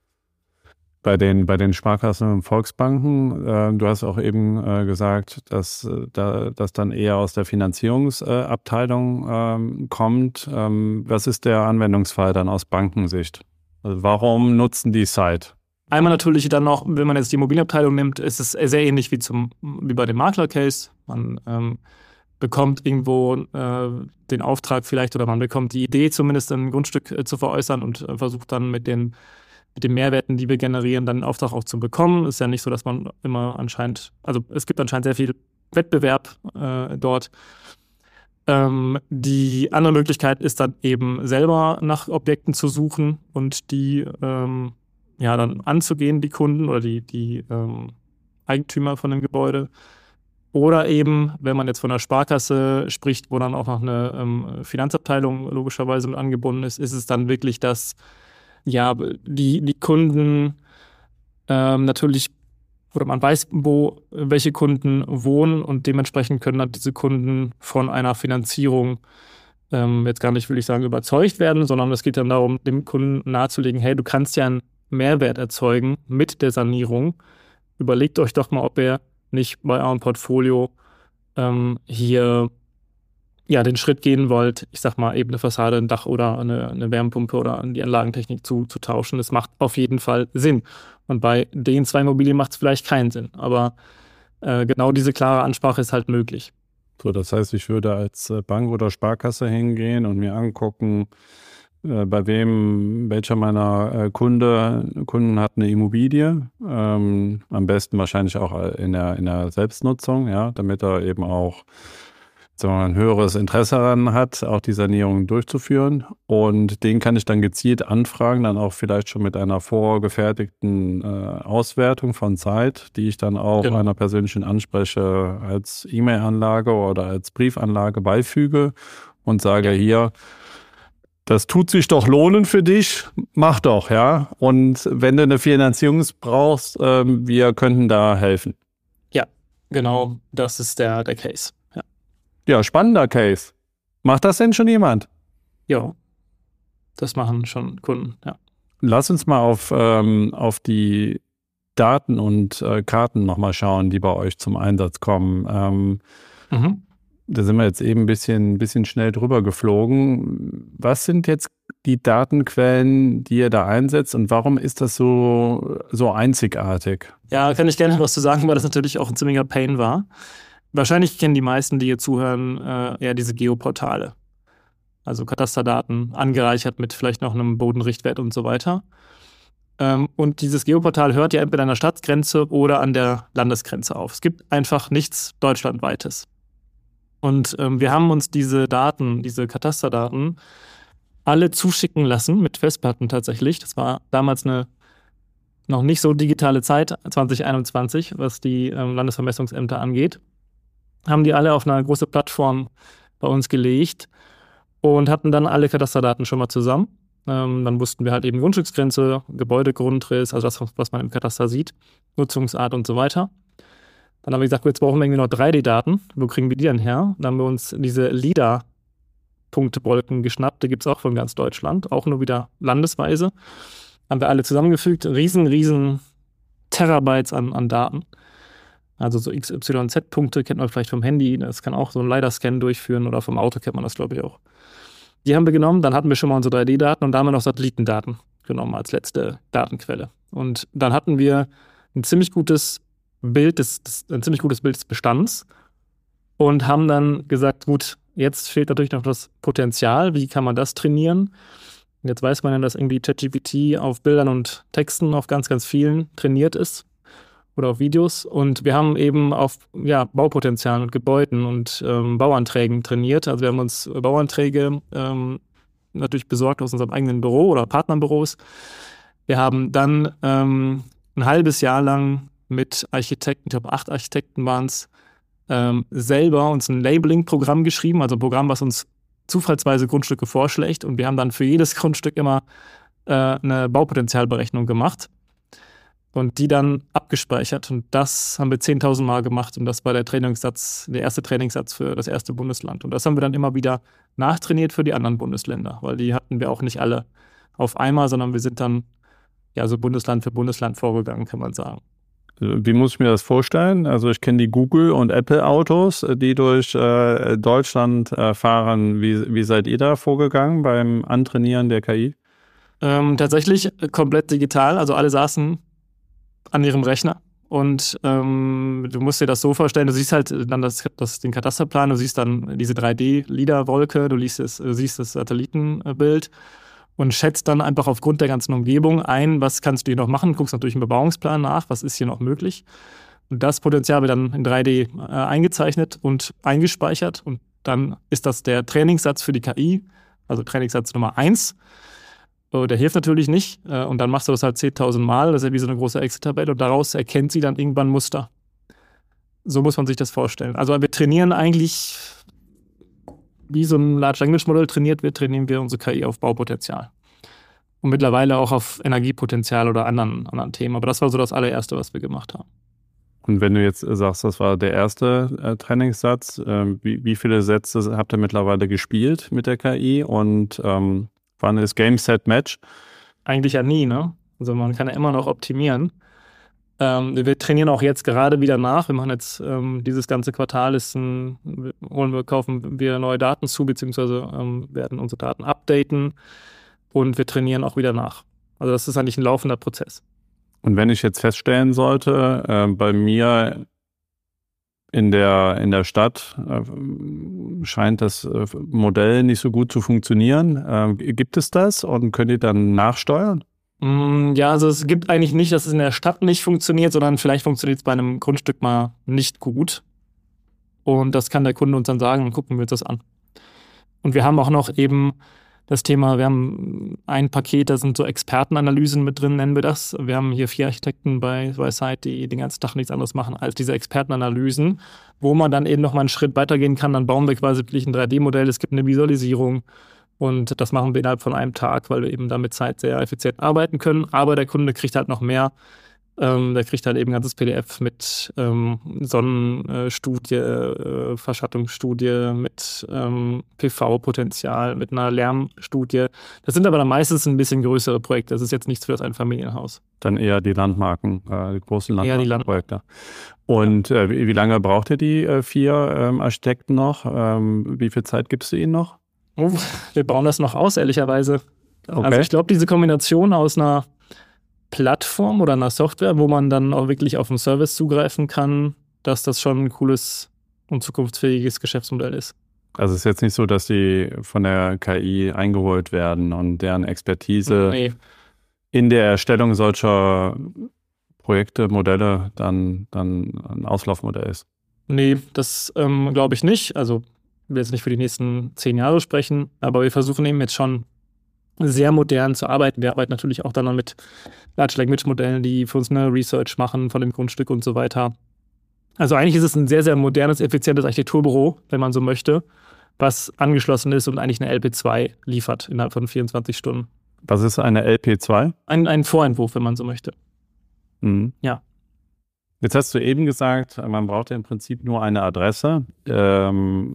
Speaker 2: Bei den, bei den Sparkassen und Volksbanken, äh, du hast auch eben äh, gesagt, dass äh, da, das dann eher aus der Finanzierungsabteilung äh, kommt. Ähm, was ist der Anwendungsfall dann aus Bankensicht? Also warum nutzen die Site?
Speaker 1: Einmal natürlich dann noch, wenn man jetzt die Immobilienabteilung nimmt, ist es sehr ähnlich wie, zum, wie bei dem Makler-Case. Man ähm, bekommt irgendwo äh, den Auftrag vielleicht oder man bekommt die Idee zumindest ein Grundstück äh, zu veräußern und äh, versucht dann mit den mit den Mehrwerten, die wir generieren, dann einen Auftrag auch zu bekommen. Ist ja nicht so, dass man immer anscheinend, also es gibt anscheinend sehr viel Wettbewerb äh, dort. Ähm, die andere Möglichkeit ist dann eben selber nach Objekten zu suchen und die ähm, ja dann anzugehen, die Kunden oder die, die ähm, Eigentümer von dem Gebäude. Oder eben, wenn man jetzt von einer Sparkasse spricht, wo dann auch noch eine ähm, Finanzabteilung logischerweise mit angebunden ist, ist es dann wirklich das, ja, die, die Kunden ähm, natürlich, oder man weiß, wo welche Kunden wohnen und dementsprechend können dann diese Kunden von einer Finanzierung ähm, jetzt gar nicht, will ich sagen, überzeugt werden, sondern es geht dann darum, dem Kunden nahezulegen, hey, du kannst ja einen Mehrwert erzeugen mit der Sanierung. Überlegt euch doch mal, ob ihr nicht bei eurem Portfolio ähm, hier ja, den Schritt gehen wollt, ich sag mal, eben eine Fassade, ein Dach oder eine, eine Wärmepumpe oder die Anlagentechnik zu, zu tauschen. Das macht auf jeden Fall Sinn. Und bei den zwei Immobilien macht es vielleicht keinen Sinn. Aber äh, genau diese klare Ansprache ist halt möglich.
Speaker 2: So, das heißt, ich würde als Bank oder Sparkasse hingehen und mir angucken, äh, bei wem, welcher meiner äh, Kunde, Kunden hat eine Immobilie. Ähm, am besten wahrscheinlich auch in der, in der Selbstnutzung, ja, damit er eben auch ein höheres Interesse daran hat, auch die Sanierung durchzuführen. Und den kann ich dann gezielt anfragen, dann auch vielleicht schon mit einer vorgefertigten äh, Auswertung von Zeit, die ich dann auch genau. einer persönlichen Anspreche als E-Mail-Anlage oder als Briefanlage beifüge und sage hier, das tut sich doch lohnen für dich, mach doch, ja. Und wenn du eine Finanzierung brauchst, äh, wir könnten da helfen.
Speaker 1: Ja, genau, das ist der, der Case.
Speaker 2: Ja, spannender Case. Macht das denn schon jemand?
Speaker 1: Ja, das machen schon Kunden, ja.
Speaker 2: Lass uns mal auf, ähm, auf die Daten und äh, Karten nochmal schauen, die bei euch zum Einsatz kommen. Ähm, mhm. Da sind wir jetzt eben ein bisschen, bisschen schnell drüber geflogen. Was sind jetzt die Datenquellen, die ihr da einsetzt und warum ist das so, so einzigartig?
Speaker 1: Ja, kann ich gerne was zu sagen, weil das natürlich auch ein ziemlicher Pain war. Wahrscheinlich kennen die meisten, die hier zuhören, äh, eher diese Geoportale. Also Katasterdaten, angereichert mit vielleicht noch einem Bodenrichtwert und so weiter. Ähm, und dieses Geoportal hört ja entweder an der Stadtgrenze oder an der Landesgrenze auf. Es gibt einfach nichts Deutschlandweites. Und ähm, wir haben uns diese Daten, diese Katasterdaten, alle zuschicken lassen, mit Festplatten tatsächlich. Das war damals eine noch nicht so digitale Zeit, zwanzig einundzwanzig, was die ähm, Landesvermessungsämter angeht. haben die alle auf eine große Plattform bei uns gelegt und hatten dann alle Katasterdaten schon mal zusammen. Ähm, dann wussten wir halt eben Grundstücksgrenze, Gebäudegrundriss, also das, was man im Kataster sieht, Nutzungsart und so weiter. Dann haben wir gesagt, jetzt brauchen wir irgendwie noch drei D-Daten. Wo kriegen wir die denn her? Dann haben wir uns diese LIDAR-Punktebolken geschnappt. Die gibt es auch von ganz Deutschland, auch nur wieder landesweise. Haben wir alle zusammengefügt. Riesen, riesen Terabytes an, an Daten. Also so X Y Z-Punkte kennt man vielleicht vom Handy. Das kann auch so einen LiDAR-Scan durchführen oder vom Auto kennt man das, glaube ich, auch. Die haben wir genommen, dann hatten wir schon mal unsere drei D-Daten und da haben wir noch Satellitendaten genommen als letzte Datenquelle. Und dann hatten wir ein ziemlich gutes Bild des, des, ein ziemlich gutes Bild des Bestands und haben dann gesagt, gut, jetzt fehlt natürlich noch das Potenzial, wie kann man das trainieren? Und jetzt weiß man ja, dass irgendwie ChatGPT auf Bildern und Texten auf ganz, ganz vielen trainiert ist oder auf Videos und wir haben eben auf ja, Baupotenzialen und Gebäuden und ähm, Bauanträgen trainiert. Also wir haben uns Bauanträge ähm, natürlich besorgt aus unserem eigenen Büro oder Partnerbüros. Wir haben dann ähm, ein halbes Jahr lang mit Architekten, ich glaube acht Architekten waren es, ähm, selber uns ein Labeling-Programm geschrieben, also ein Programm, was uns zufallsweise Grundstücke vorschlägt und wir haben dann für jedes Grundstück immer äh, eine Baupotenzialberechnung gemacht und die dann abgespeichert und das haben wir zehntausend Mal gemacht und das war der Trainingssatz, der erste Trainingssatz für das erste Bundesland und das haben wir dann immer wieder nachtrainiert für die anderen Bundesländer, weil die hatten wir auch nicht alle auf einmal, sondern wir sind dann ja so Bundesland für Bundesland vorgegangen, kann man sagen.
Speaker 2: Wie muss ich mir das vorstellen? Also ich kenne die Google- und Apple-Autos, die durch äh, Deutschland äh, fahren. Wie, wie seid ihr da vorgegangen beim Antrainieren der K I?
Speaker 1: Ähm, tatsächlich komplett digital. Also alle saßen an ihrem Rechner. Und ähm, du musst dir das so vorstellen, du siehst halt dann das, das, den Katasterplan, du siehst dann diese drei D-LIDAR-Wolke, du, liest es, du siehst das Satellitenbild. Und schätzt dann einfach aufgrund der ganzen Umgebung ein, was kannst du hier noch machen, guckst natürlich im Bebauungsplan nach, was ist hier noch möglich. Und das Potenzial wird dann in drei D äh, eingezeichnet und eingespeichert und dann ist das der Trainingssatz für die K I, also Trainingssatz Nummer eins. Äh, der hilft natürlich nicht äh, und dann machst du das halt zehntausend Mal, das ist ja wie so eine große Excel-Tabelle und daraus erkennt sie dann irgendwann Muster. So muss man sich das vorstellen. Also wir trainieren eigentlich wie so ein Large Language Model trainiert wird, trainieren wir unsere K I auf Baupotenzial. Und mittlerweile auch auf Energiepotenzial oder anderen, anderen Themen. Aber das war so das allererste, was wir gemacht haben.
Speaker 2: Und wenn du jetzt sagst, das war der erste äh, Trainingssatz, äh, wie, wie viele Sätze habt ihr mittlerweile gespielt mit der K I? Und ähm, wann ist Game, Set, Match?
Speaker 1: Eigentlich ja nie, ne? Also man kann ja immer noch optimieren. Ähm, wir trainieren auch jetzt gerade wieder nach. Wir machen jetzt ähm, dieses ganze Quartal ist ein, holen wir, kaufen wir neue Daten zu, beziehungsweise ähm, werden unsere Daten updaten und wir trainieren auch wieder nach. Also das ist eigentlich ein laufender Prozess.
Speaker 2: Und wenn ich jetzt feststellen sollte, äh, bei mir in der, in der Stadt äh, scheint das äh, Modell nicht so gut zu funktionieren. Äh, gibt es das und könnt ihr dann nachsteuern?
Speaker 1: Ja, also es gibt eigentlich nicht, dass es in der Stadt nicht funktioniert, sondern vielleicht funktioniert es bei einem Grundstück mal nicht gut. Und das kann der Kunde uns dann sagen und gucken wir uns das an. Und wir haben auch noch eben das Thema, wir haben ein Paket, da sind so Expertenanalysen mit drin, nennen wir das. Wir haben hier vier Architekten bei, bei Site, die den ganzen Tag nichts anderes machen als diese Expertenanalysen, wo man dann eben noch mal einen Schritt weitergehen kann. Dann bauen wir quasi wirklich ein drei D-Modell, es gibt eine Visualisierung. Und das machen wir innerhalb von einem Tag, weil wir eben damit Zeit sehr effizient arbeiten können. Aber der Kunde kriegt halt noch mehr. Ähm, der kriegt halt eben ein ganzes P D F mit ähm, Sonnenstudie, äh, Verschattungsstudie, mit ähm, P V-Potenzial, mit einer Lärmstudie. Das sind aber dann meistens ein bisschen größere Projekte. Das ist jetzt nichts für das Einfamilienhaus.
Speaker 2: Dann eher die Landmarken, äh, die großen Landmarkenprojekte.
Speaker 1: Land-
Speaker 2: Und äh, wie, wie lange braucht ihr die äh, vier ähm, Architekten noch? Ähm, wie viel Zeit gibst du ihnen noch?
Speaker 1: Oh, wir bauen das noch aus, ehrlicherweise.
Speaker 2: Okay.
Speaker 1: Also ich glaube, diese Kombination aus einer Plattform oder einer Software, wo man dann auch wirklich auf einen Service zugreifen kann, dass das schon ein cooles und zukunftsfähiges Geschäftsmodell ist.
Speaker 2: Also es ist jetzt nicht so, dass die von der K I eingeholt werden und deren Expertise
Speaker 1: Nee.
Speaker 2: in der Erstellung solcher Projekte, Modelle dann, dann ein Auslaufmodell ist.
Speaker 1: Nee, das ähm, glaube ich nicht. Also ich will jetzt nicht für die nächsten zehn Jahre sprechen, aber wir versuchen eben jetzt schon sehr modern zu arbeiten. Wir arbeiten natürlich auch dann noch mit Large Language Modellen, die für uns eine Research machen von dem Grundstück und so weiter. Also eigentlich ist es ein sehr, sehr modernes, effizientes Architekturbüro, wenn man so möchte, was angeschlossen ist und eigentlich eine L P zwei liefert innerhalb von vierundzwanzig Stunden.
Speaker 2: Was ist eine L P zwei?
Speaker 1: Ein, ein Vorentwurf, wenn man so möchte.
Speaker 2: Mhm.
Speaker 1: Ja.
Speaker 2: Jetzt hast du eben gesagt, man braucht ja im Prinzip nur eine Adresse. Ähm,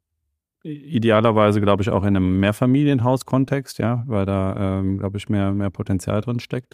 Speaker 2: idealerweise, glaube ich, auch in einem Mehrfamilienhaus-Kontext, ja, weil da, ähm, glaube ich, mehr, mehr Potenzial drin steckt.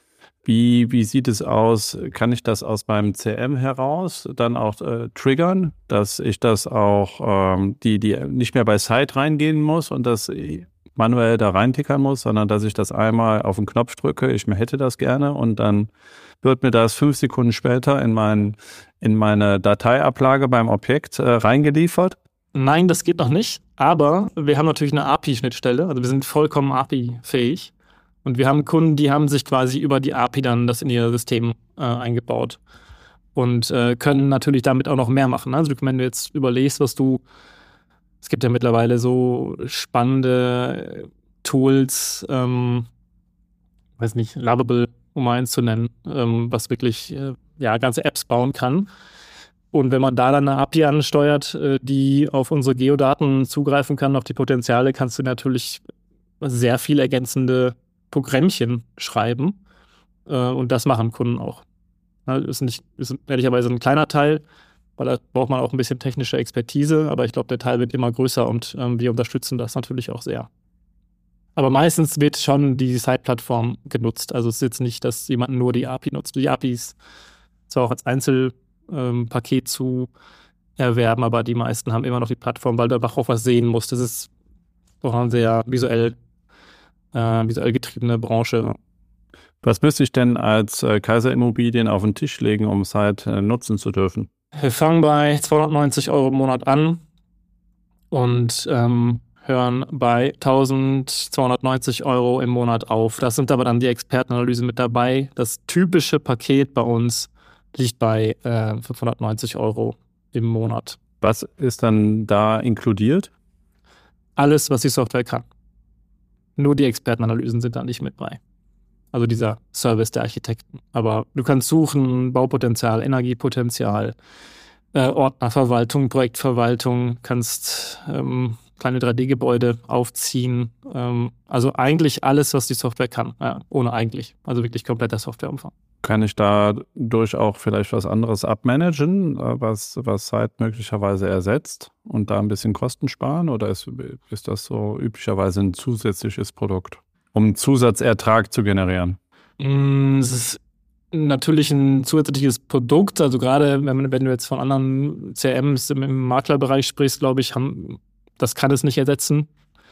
Speaker 2: Wie, wie sieht es aus? Kann ich das aus meinem C M heraus dann auch äh, triggern, dass ich das auch, ähm, die, die nicht mehr bei Site reingehen muss und das manuell da reintickern muss, sondern dass ich das einmal auf den Knopf drücke, ich hätte das gerne und dann wird mir das fünf Sekunden später in, mein, in meine Dateiablage beim Objekt äh, reingeliefert?
Speaker 1: Nein, das geht noch nicht, aber wir haben natürlich eine A P I-Schnittstelle, also wir sind vollkommen A P I-fähig und wir haben Kunden, die haben sich quasi über die A P I dann das in ihr System äh, eingebaut und äh, können natürlich damit auch noch mehr machen. Also wenn du jetzt überlegst, was du, es gibt ja mittlerweile so spannende Tools, ähm, weiß nicht, Lovable, um mal eins zu nennen, ähm, was wirklich äh, ja, ganze Apps bauen kann. Und wenn man da dann eine A P I ansteuert, äh, die auf unsere Geodaten zugreifen kann, auf die Potenziale, kannst du natürlich sehr viel ergänzende Programmchen schreiben. Äh, und das machen Kunden auch. Ja, ist nicht, ist ehrlicherweise ein kleiner Teil, weil da braucht man auch ein bisschen technische Expertise, aber ich glaube, der Teil wird immer größer und ähm, wir unterstützen das natürlich auch sehr. Aber meistens wird schon die Site-Plattform genutzt. Also es ist jetzt nicht, dass jemand nur die A P I nutzt. Die A P I ist zwar auch als Einzelpaket ähm, zu erwerben, aber die meisten haben immer noch die Plattform, weil du einfach auch was sehen musst. Das ist doch eine sehr visuell, äh, visuell getriebene Branche.
Speaker 2: Was müsste ich denn als äh, Kaiser Immobilien auf den Tisch legen, um Site äh, nutzen zu dürfen?
Speaker 1: Wir fangen bei zweihundertneunzig Euro im Monat an und ähm, hören bei eintausendzweihundertneunzig Euro im Monat auf. Das sind aber dann die Expertenanalysen mit dabei. Das typische Paket bei uns liegt bei äh, fünfhundertneunzig Euro im Monat.
Speaker 2: Was ist dann da inkludiert?
Speaker 1: Alles, was die Software kann. Nur die Expertenanalysen sind da nicht mit bei. Also dieser Service der Architekten. Aber du kannst suchen, Baupotenzial, Energiepotenzial, äh, Ordnerverwaltung, Projektverwaltung, kannst ähm, kleine drei D Gebäude aufziehen. Ähm, also eigentlich alles, was die Software kann. Ja, ohne eigentlich. Also wirklich kompletter Softwareumfang.
Speaker 2: Kann ich dadurch auch vielleicht was anderes abmanagen, was, was Site möglicherweise ersetzt und da ein bisschen Kosten sparen? Oder ist, ist das so üblicherweise ein zusätzliches Produkt, um einen Zusatzertrag zu generieren?
Speaker 1: Es ist natürlich ein zusätzliches Produkt. Also gerade wenn, wenn du jetzt von anderen C R Ms im, im Maklerbereich sprichst, glaube ich, haben, das kann es nicht ersetzen.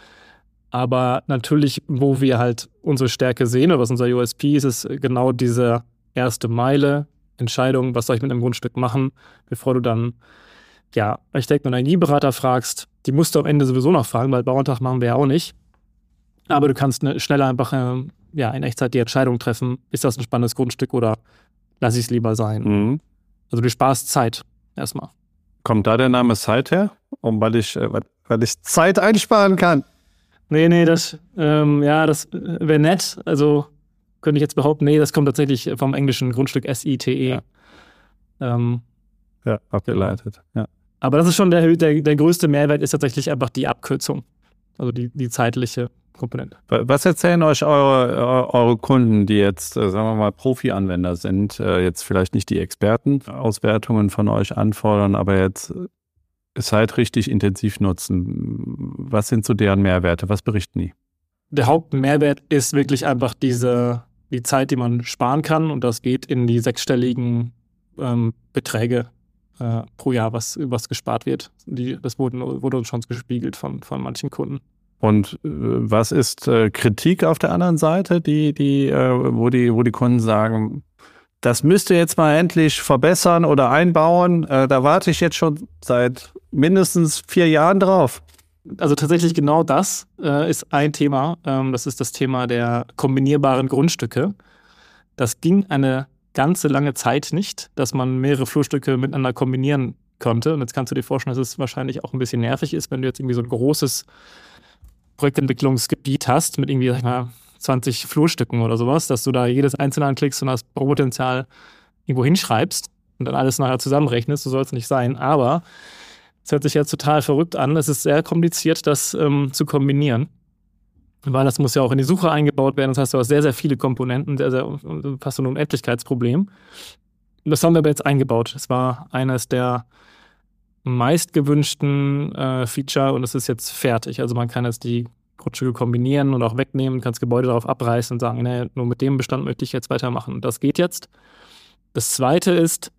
Speaker 1: Aber natürlich, wo wir halt unsere Stärke sehen oder was unser U S P ist, ist genau diese erste Meile, Entscheidung, was soll ich mit einem Grundstück machen, bevor du dann ja, Architekten und Energieberater fragst. Die musst du am Ende sowieso noch fragen, weil Bauantrag machen wir ja auch nicht. Aber du kannst ne, schneller einfach äh, ja, in Echtzeit die Entscheidung treffen, ist das ein spannendes Grundstück oder lass ich es lieber sein.
Speaker 2: Mhm.
Speaker 1: Also du sparst Zeit erstmal.
Speaker 2: Kommt da der Name Site her? Um, weil, ich, äh, weil ich Zeit einsparen kann?
Speaker 1: Nee, nee, das, ähm, ja, das wäre nett. Also könnte ich jetzt behaupten, nee, das kommt tatsächlich vom englischen Grundstück S I T E.
Speaker 2: Ja,
Speaker 1: ähm,
Speaker 2: ja abgeleitet. Ja.
Speaker 1: Aber das ist schon der, der, der größte Mehrwert, ist tatsächlich einfach die Abkürzung. Also die, die zeitliche Komponente.
Speaker 2: Was erzählen euch eure, eure Kunden, die jetzt, sagen wir mal, Profi-Anwender sind, jetzt vielleicht nicht die Expertenauswertungen von euch anfordern, aber jetzt Site richtig intensiv nutzen? Was sind so deren Mehrwerte? Was berichten die?
Speaker 1: Der Hauptmehrwert ist wirklich einfach diese, die Zeit, die man sparen kann, und das geht in die sechsstelligen ähm, Beträge äh, pro Jahr, was, was gespart wird. Die, das wurde, wurde uns schon gespiegelt von, von manchen Kunden.
Speaker 2: Und äh, was ist äh, Kritik auf der anderen Seite, die, die, äh, wo die, wo die Kunden sagen, das müsst ihr jetzt mal endlich verbessern oder einbauen, äh, da warte ich jetzt schon seit mindestens vier Jahren drauf?
Speaker 1: Also tatsächlich genau das äh, ist ein Thema. Ähm, das ist das Thema der kombinierbaren Grundstücke. Das ging eine ganze lange Zeit nicht, dass man mehrere Flurstücke miteinander kombinieren konnte. Und jetzt kannst du dir vorstellen, dass es wahrscheinlich auch ein bisschen nervig ist, wenn du jetzt irgendwie so ein großes Projektentwicklungsgebiet hast mit irgendwie, sag ich mal, zwanzig Flurstücken oder sowas, dass du da jedes einzelne anklickst und das Baupotenzial irgendwo hinschreibst. und dann alles nachher zusammenrechnest, so soll es nicht sein. Aber es hört sich jetzt total verrückt an. Es ist sehr kompliziert, das ähm, zu kombinieren. Weil das muss ja auch in die Suche eingebaut werden. Das heißt, du hast sehr, sehr viele Komponenten, sehr, sehr, fast so ein Unendlichkeitsproblem. Und das haben wir aber jetzt eingebaut. Es war eines der meistgewünschten äh, Feature und es ist jetzt fertig. Also man kann jetzt die Grundstücke kombinieren und auch wegnehmen, kann das Gebäude darauf abreißen und sagen, nee, nur mit dem Bestand möchte ich jetzt weitermachen. Und das geht jetzt. Das zweite ist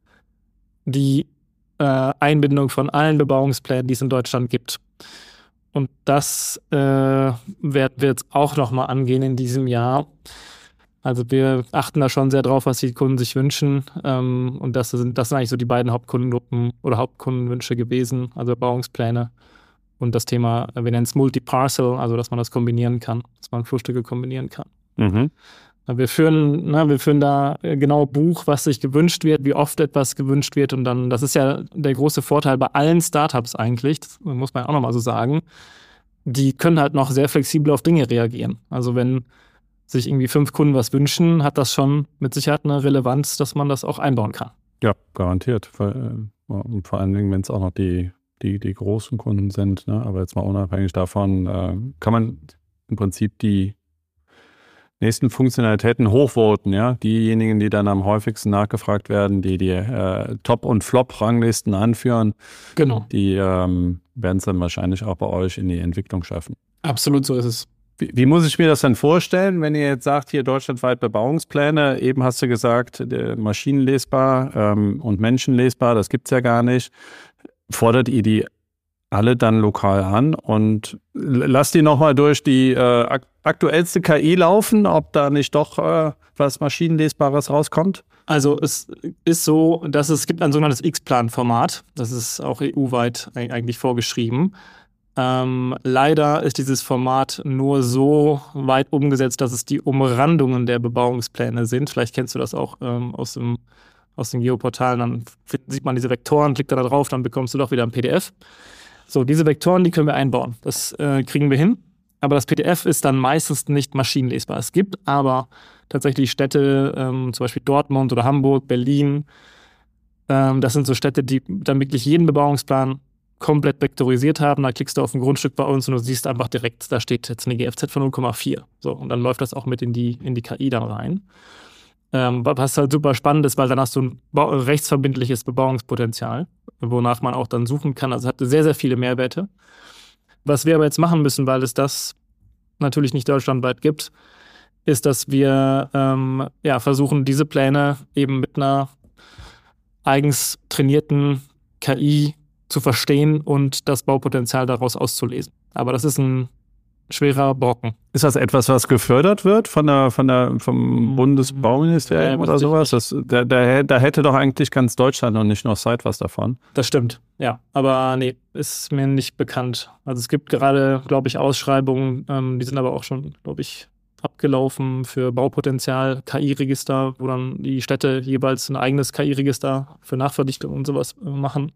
Speaker 1: die äh, Einbindung von allen Bebauungsplänen, die es in Deutschland gibt. Und das äh, werden wir jetzt auch nochmal angehen in diesem Jahr. Also wir achten da schon sehr drauf, was die Kunden sich wünschen. Ähm, und das sind, das sind eigentlich so die beiden Hauptkundengruppen oder Hauptkundenwünsche gewesen, also Bebauungspläne. Und das Thema, wir nennen es Multi-Parcel, also dass man das kombinieren kann, dass man Flurstücke kombinieren kann.
Speaker 2: Mhm.
Speaker 1: Wir führen, na, wir führen da genau Buch, was sich gewünscht wird, wie oft etwas gewünscht wird. Und dann, das ist ja der große Vorteil bei allen Startups eigentlich, das muss man auch nochmal so sagen, die können halt noch sehr flexibel auf Dinge reagieren. Also wenn sich irgendwie fünf Kunden was wünschen, hat das schon mit Sicherheit eine Relevanz, dass man das auch einbauen kann.
Speaker 2: Ja, garantiert. Und vor allen Dingen, wenn es auch noch die, die, die großen Kunden sind, ne? Aber jetzt mal unabhängig davon, äh, kann man im Prinzip die nächsten Funktionalitäten hochvoten, ja. Diejenigen, die dann am häufigsten nachgefragt werden, die die äh, Top- und Flop-Ranglisten anführen,
Speaker 1: genau.
Speaker 2: die ähm, werden es dann wahrscheinlich auch bei euch in die Entwicklung schaffen.
Speaker 1: Absolut, so ist es.
Speaker 2: Wie, wie muss ich mir das dann vorstellen, wenn ihr jetzt sagt, hier deutschlandweit Bebauungspläne, eben hast du gesagt, maschinenlesbar ähm, und menschenlesbar, das gibt's ja gar nicht. Fordert ihr die alle dann lokal an und lasst die nochmal durch die äh, aktuellste K I laufen, ob da nicht doch äh, was Maschinenlesbares rauskommt?
Speaker 1: Also es ist so, dass es gibt ein sogenanntes X-Plan-Format. Das ist auch E U-weit eigentlich vorgeschrieben. Ähm, leider ist dieses Format nur so weit umgesetzt, dass es die Umrandungen der Bebauungspläne sind. Vielleicht kennst du das auch ähm, aus dem, aus den Geoportalen. Dann sieht man diese Vektoren, klickt da drauf, dann bekommst du doch wieder ein P D F. So, diese Vektoren, die können wir einbauen. Das äh, kriegen wir hin. Aber das P D F ist dann meistens nicht maschinenlesbar. Es gibt aber tatsächlich Städte, ähm, zum Beispiel Dortmund oder Hamburg, Berlin. Ähm, das sind so Städte, die dann wirklich jeden Bebauungsplan komplett vektorisiert haben. Da klickst du auf ein Grundstück bei uns und du siehst einfach direkt, da steht jetzt eine G F Z von null Komma vier. So, und dann läuft das auch mit in die, in die K I dann rein. Ähm, was halt super spannend ist, weil dann hast du ein Bau- rechtsverbindliches Bebauungspotenzial, wonach man auch dann suchen kann. Also es hat sehr, sehr viele Mehrwerte. Was wir aber jetzt machen müssen, weil es das natürlich nicht deutschlandweit gibt, ist, dass wir ähm, ja, versuchen, diese Pläne eben mit einer eigens trainierten K I zu verstehen und das Baupotenzial daraus auszulesen. Aber das ist ein schwerer Brocken.
Speaker 2: Ist das etwas, was gefördert wird von der, von der, vom Bundesbauministerium
Speaker 1: ja,
Speaker 2: oder sowas? Das, da, da, da hätte doch eigentlich ganz Deutschland und nicht nur Site was davon.
Speaker 1: Das stimmt, ja. Aber nee, ist mir nicht bekannt. Also es gibt gerade, glaube ich, Ausschreibungen, ähm, die sind aber auch schon, glaube ich, abgelaufen für Baupotenzial, K I-Register, wo dann die Städte jeweils ein eigenes K I-Register für Nachverdichtung und sowas äh, machen.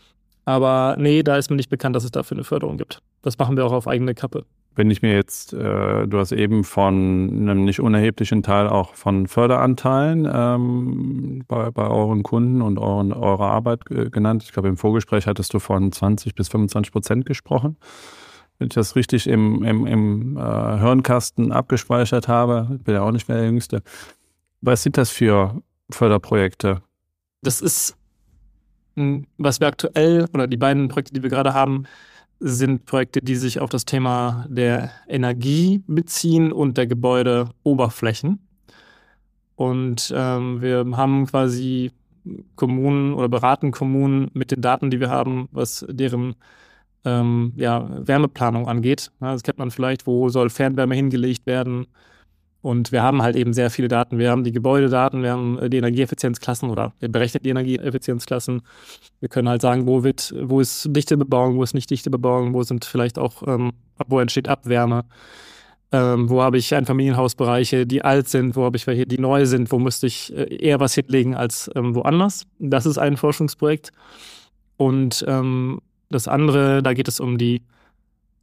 Speaker 1: Aber nee, da ist mir nicht bekannt, dass es dafür eine Förderung gibt. Das machen wir auch auf eigene Kappe.
Speaker 2: Wenn ich mir jetzt, äh, du hast eben von einem nicht unerheblichen Teil auch von Förderanteilen ähm, bei, bei euren Kunden und euren, eurer Arbeit äh, genannt. Ich glaube, im Vorgespräch hattest du von zwanzig bis fünfundzwanzig Prozent gesprochen. Wenn ich das richtig im, im, im äh, Hirnkasten abgespeichert habe, ich bin ja auch nicht mehr der Jüngste. Was sind das für Förderprojekte?
Speaker 1: Das ist, was wir aktuell, oder die beiden Projekte, die wir gerade haben, sind Projekte, die sich auf das Thema der Energie beziehen und der Gebäudeoberflächen. Und ähm, wir haben quasi Kommunen oder beraten Kommunen mit den Daten, die wir haben, was deren ähm, ja, Wärmeplanung angeht. Ja, das kennt man vielleicht, wo soll Fernwärme hingelegt werden. Und wir haben halt eben sehr viele Daten. Wir haben die Gebäudedaten, wir haben die Energieeffizienzklassen oder wir berechnen die Energieeffizienzklassen. Wir können halt sagen, wo wird, wo ist dichte Bebauung, wo ist nicht dichte Bebauung, wo sind vielleicht auch, ähm, wo entsteht Abwärme, ähm, wo habe ich Einfamilienhausbereiche, die alt sind, wo habe ich welche, die neu sind, wo müsste ich eher was hinlegen als ähm, woanders. Das ist ein Forschungsprojekt. Und ähm, das andere, da geht es um die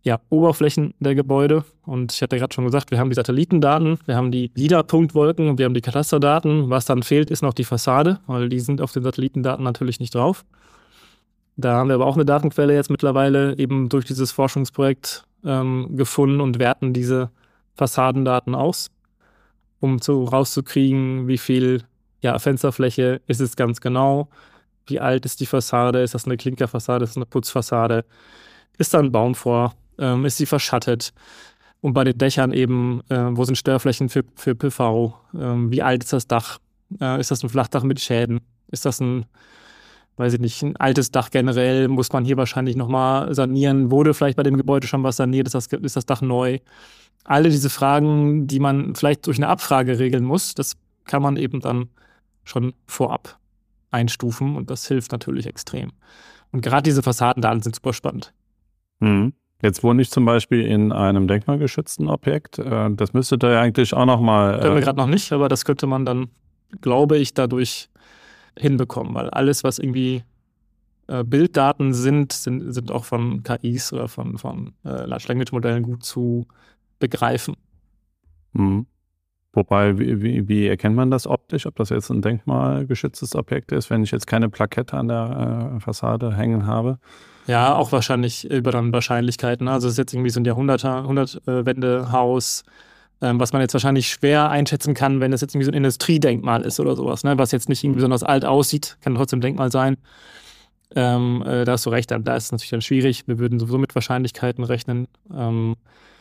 Speaker 1: ja, Oberflächen der Gebäude. Und ich hatte gerade schon gesagt, wir haben die Satellitendaten, wir haben die LIDAR-Punktwolken und wir haben die Katasterdaten. Was dann fehlt, ist noch die Fassade, weil die sind auf den Satellitendaten natürlich nicht drauf. Da haben wir aber auch eine Datenquelle jetzt mittlerweile eben durch dieses Forschungsprojekt ähm, gefunden und werten diese Fassadendaten aus, um zu, rauszukriegen, wie viel ja, Fensterfläche ist es ganz genau, wie alt ist die Fassade, ist das eine Klinkerfassade, ist das eine Putzfassade, ist da ein Baum vor, ähm, ist sie verschattet und bei den Dächern eben, äh, wo sind Störflächen für, für P V, ähm, wie alt ist das Dach, äh, ist das ein Flachdach mit Schäden, ist das ein weiß ich nicht, ein altes Dach generell, muss man hier wahrscheinlich nochmal sanieren, wurde vielleicht bei dem Gebäude schon was saniert, ist das, ist das Dach neu? Alle diese Fragen, die man vielleicht durch eine Abfrage regeln muss, das kann man eben dann schon vorab einstufen und das hilft natürlich extrem. Und gerade diese Fassadendaten sind super spannend.
Speaker 2: Mhm. Jetzt wohne ich zum Beispiel in einem denkmalgeschützten Objekt. Das müsste da ja eigentlich auch nochmal...
Speaker 1: Können wir gerade noch nicht, aber das könnte man dann, glaube ich, dadurch hinbekommen, weil alles, was irgendwie äh, Bilddaten sind, sind, sind auch von K Is oder von, von äh, Large Language Modellen gut zu begreifen.
Speaker 2: Mhm. Wobei, wie, wie, wie erkennt man das optisch, ob das jetzt ein denkmalgeschütztes Objekt ist, wenn ich jetzt keine Plakette an der äh, Fassade hängen habe?
Speaker 1: Ja, auch wahrscheinlich über dann Wahrscheinlichkeiten. Also es ist jetzt irgendwie so ein Jahrhunderter, Jahrhundert-Wende-Haus, ähm, was man jetzt wahrscheinlich schwer einschätzen kann, wenn das jetzt irgendwie so ein Industriedenkmal ist oder sowas, ne? Was jetzt nicht irgendwie besonders alt aussieht, kann trotzdem Denkmal sein. Ähm, äh, da hast du recht, da ist es natürlich dann schwierig. Wir würden sowieso mit Wahrscheinlichkeiten rechnen. Ähm,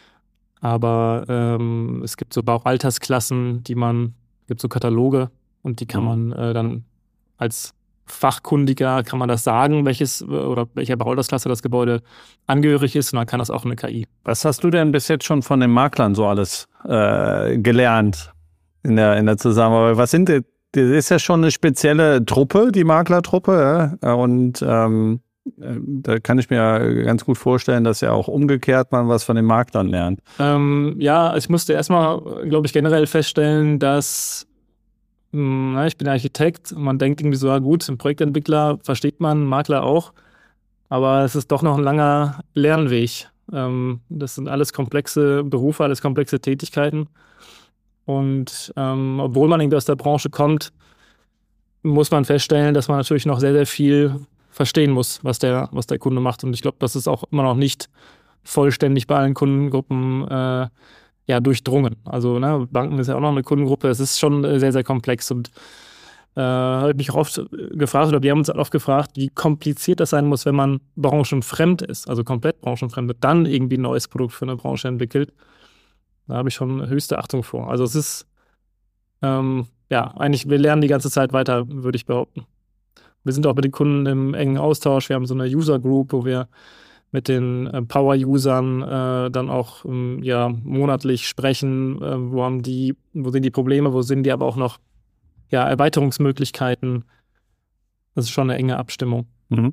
Speaker 1: aber ähm, es gibt so Baualtersklassen, die man, es gibt so Kataloge und die kann man äh, dann als Fachkundiger, kann man das sagen, welches oder welcher Baualtersklasse das Gebäude angehörig ist und dann kann das auch eine K I.
Speaker 2: Was hast du denn bis jetzt schon von den Maklern so alles äh, gelernt in der, in der Zusammenarbeit? Was sind die, das ist ja schon eine spezielle Truppe, die Maklertruppe, ja? Und ähm, da kann ich mir ganz gut vorstellen, dass ja auch umgekehrt man was von den Maklern lernt.
Speaker 1: Ähm, ja, ich musste erstmal, glaube ich, generell feststellen, dass Na, ich bin Architekt und man denkt irgendwie so, ja gut, ein Projektentwickler versteht man, Makler auch, aber es ist doch noch ein langer Lernweg. Ähm, das sind alles komplexe Berufe, alles komplexe Tätigkeiten und ähm, obwohl man irgendwie aus der Branche kommt, muss man feststellen, dass man natürlich noch sehr, sehr viel verstehen muss, was der, was der Kunde macht und ich glaube, das ist auch immer noch nicht vollständig bei allen Kundengruppen äh, ja, durchdrungen. Also ne, Banken ist ja auch noch eine Kundengruppe. Es ist schon sehr, sehr komplex und äh, habe mich auch oft gefragt, oder wir haben uns oft gefragt, wie kompliziert das sein muss, wenn man branchenfremd ist, also komplett branchenfremd, dann irgendwie ein neues Produkt für eine Branche entwickelt. Da habe ich schon höchste Achtung vor. Also es ist, ähm, ja, eigentlich, wir lernen die ganze Zeit weiter, würde ich behaupten. Wir sind auch mit den Kunden im engen Austausch. Wir haben so eine User Group, wo wir mit den äh, Power-Usern äh, dann auch ähm, ja, monatlich sprechen, äh, wo haben die, wo sind die Probleme, wo sind die aber auch noch ja, Erweiterungsmöglichkeiten. Das ist schon eine enge Abstimmung.
Speaker 2: Mhm.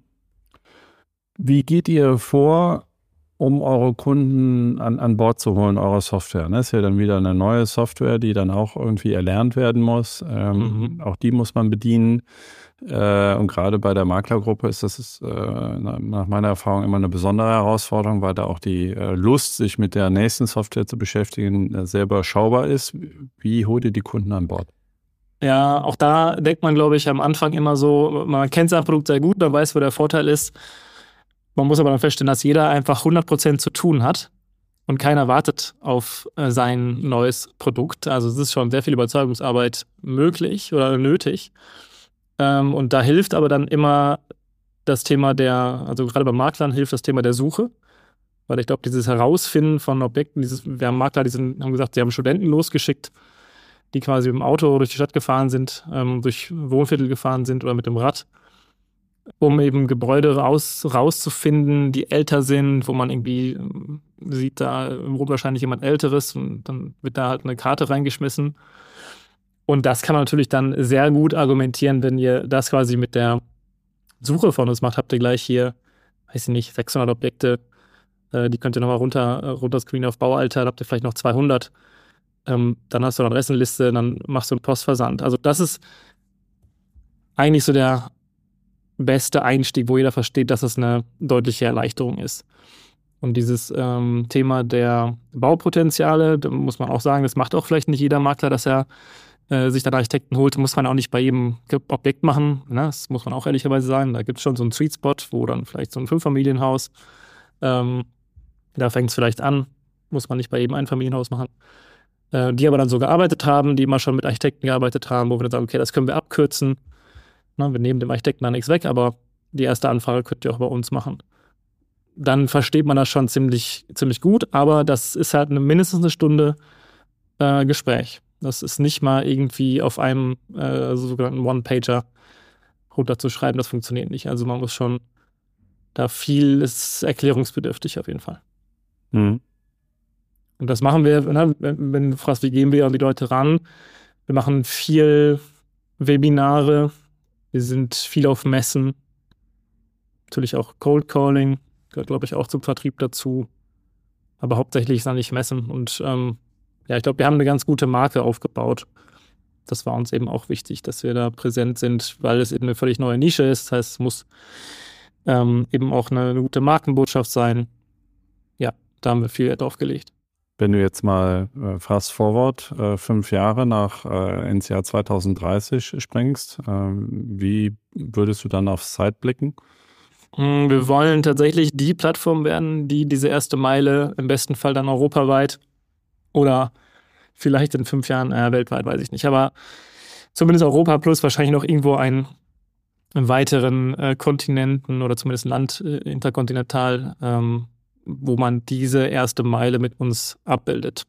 Speaker 2: Wie geht ihr vor, um eure Kunden an, an Bord zu holen, eurer Software? Das ist ja dann wieder eine neue Software, die dann auch irgendwie erlernt werden muss. Ähm, mhm. Auch die muss man bedienen. Äh, und gerade bei der Maklergruppe ist das ist, äh, nach meiner Erfahrung immer eine besondere Herausforderung, weil da auch die äh, Lust, sich mit der nächsten Software zu beschäftigen, äh, sehr überschaubar ist. Wie holt ihr die Kunden an Bord?
Speaker 1: Ja, auch da denkt man, glaube ich, am Anfang immer so, man kennt sein Produkt sehr gut, man weiß, wo der Vorteil ist. Man muss aber dann feststellen, dass jeder einfach hundert Prozent zu tun hat und keiner wartet auf äh, sein neues Produkt. Also es ist schon sehr viel Überzeugungsarbeit möglich oder nötig. Ähm, und da hilft aber dann immer das Thema der, also gerade bei Maklern hilft das Thema der Suche. Weil ich glaube, dieses Herausfinden von Objekten, dieses, wir haben Makler, die sind, haben gesagt, sie haben Studenten losgeschickt, die quasi mit dem Auto durch die Stadt gefahren sind, ähm, durch Wohnviertel gefahren sind oder mit dem Rad, um eben Gebäude raus, rauszufinden, die älter sind, wo man irgendwie ähm, sieht, da wohnt wahrscheinlich jemand Älteres und dann wird da halt eine Karte reingeschmissen. Und das kann man natürlich dann sehr gut argumentieren, wenn ihr das quasi mit der Suche von uns macht. Habt ihr gleich hier, weiß ich nicht, sechshundert Objekte, äh, die könnt ihr nochmal runter, äh, runter screenen auf Baualter, dann habt ihr vielleicht noch zweihundert. Ähm, dann hast du eine Adressenliste, dann machst du einen Postversand. Also das ist eigentlich so der beste Einstieg, wo jeder versteht, dass es eine deutliche Erleichterung ist. Und dieses ähm, Thema der Baupotenziale, da muss man auch sagen, das macht auch vielleicht nicht jeder Makler, dass er äh, sich dann Architekten holt, muss man auch nicht bei jedem Objekt machen. Ne? Das muss man auch ehrlicherweise sagen. Da gibt es schon so einen Sweet Spot, wo dann vielleicht so ein Fünffamilienhaus, ähm, da fängt es vielleicht an, muss man nicht bei jedem Einfamilienhaus machen. Äh, die aber dann so gearbeitet haben, die immer schon mit Architekten gearbeitet haben, wo wir dann sagen, okay, das können wir abkürzen. Na, wir nehmen dem Architekten da nichts weg, aber die erste Anfrage könnt ihr auch bei uns machen. Dann versteht man das schon ziemlich, ziemlich gut, aber das ist halt eine, mindestens eine Stunde äh, Gespräch. Das ist nicht mal irgendwie auf einem äh, sogenannten One-Pager runterzuschreiben, das funktioniert nicht. Also man muss schon, da viel ist erklärungsbedürftig auf jeden Fall.
Speaker 2: Mhm.
Speaker 1: Und das machen wir, ne, wenn du fragst, wie gehen wir an die Leute ran? Wir machen viel Webinare, wir sind viel auf Messen, natürlich auch Cold Calling, gehört, glaube ich, auch zum Vertrieb dazu. Aber hauptsächlich ist eigentlich Messen. Und ähm, ja, ich glaube, wir haben eine ganz gute Marke aufgebaut. Das war uns eben auch wichtig, dass wir da präsent sind, weil es eben eine völlig neue Nische ist. Das heißt, es muss ähm, eben auch eine, eine gute Markenbotschaft sein. Ja, da haben wir viel Wert drauf gelegt.
Speaker 2: Wenn du jetzt mal äh, fast forward, äh, fünf Jahre nach äh, ins Jahr zwanzig dreißig springst, äh, wie würdest du dann auf Site blicken?
Speaker 1: Wir wollen tatsächlich die Plattform werden, die diese erste Meile im besten Fall dann europaweit oder vielleicht in fünf Jahren äh, weltweit, weiß ich nicht. Aber zumindest Europa plus wahrscheinlich noch irgendwo einen, einen weiteren äh, Kontinenten oder zumindest ein Land äh, interkontinental, ähm, wo man diese erste Meile mit uns abbildet.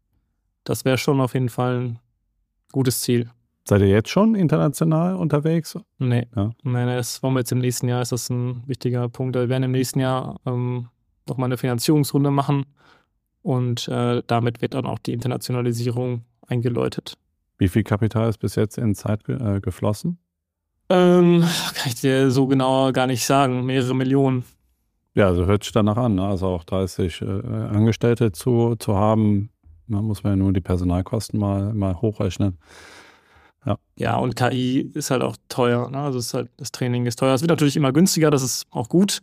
Speaker 1: Das wäre schon auf jeden Fall ein gutes Ziel.
Speaker 2: Seid ihr jetzt schon international unterwegs?
Speaker 1: Nee,
Speaker 2: ja.
Speaker 1: nee, nee, das wollen wir jetzt im nächsten Jahr, ist das ein wichtiger Punkt. Wir werden im nächsten Jahr ähm, nochmal eine Finanzierungsrunde machen und äh, damit wird dann auch die Internationalisierung eingeläutet.
Speaker 2: Wie viel Kapital ist bis jetzt in Zeit ge- äh, geflossen?
Speaker 1: Ähm, kann ich dir so genau gar nicht sagen, mehrere Millionen.
Speaker 2: Ja, also hört sich danach an, ne? Also auch dreißig äh, Angestellte zu, zu haben, da muss man ja nur die Personalkosten mal, mal hochrechnen. Ja.
Speaker 1: Ja, und K I ist halt auch teuer. Ne? Also es ist halt, das Training ist teuer. Es wird natürlich immer günstiger, das ist auch gut.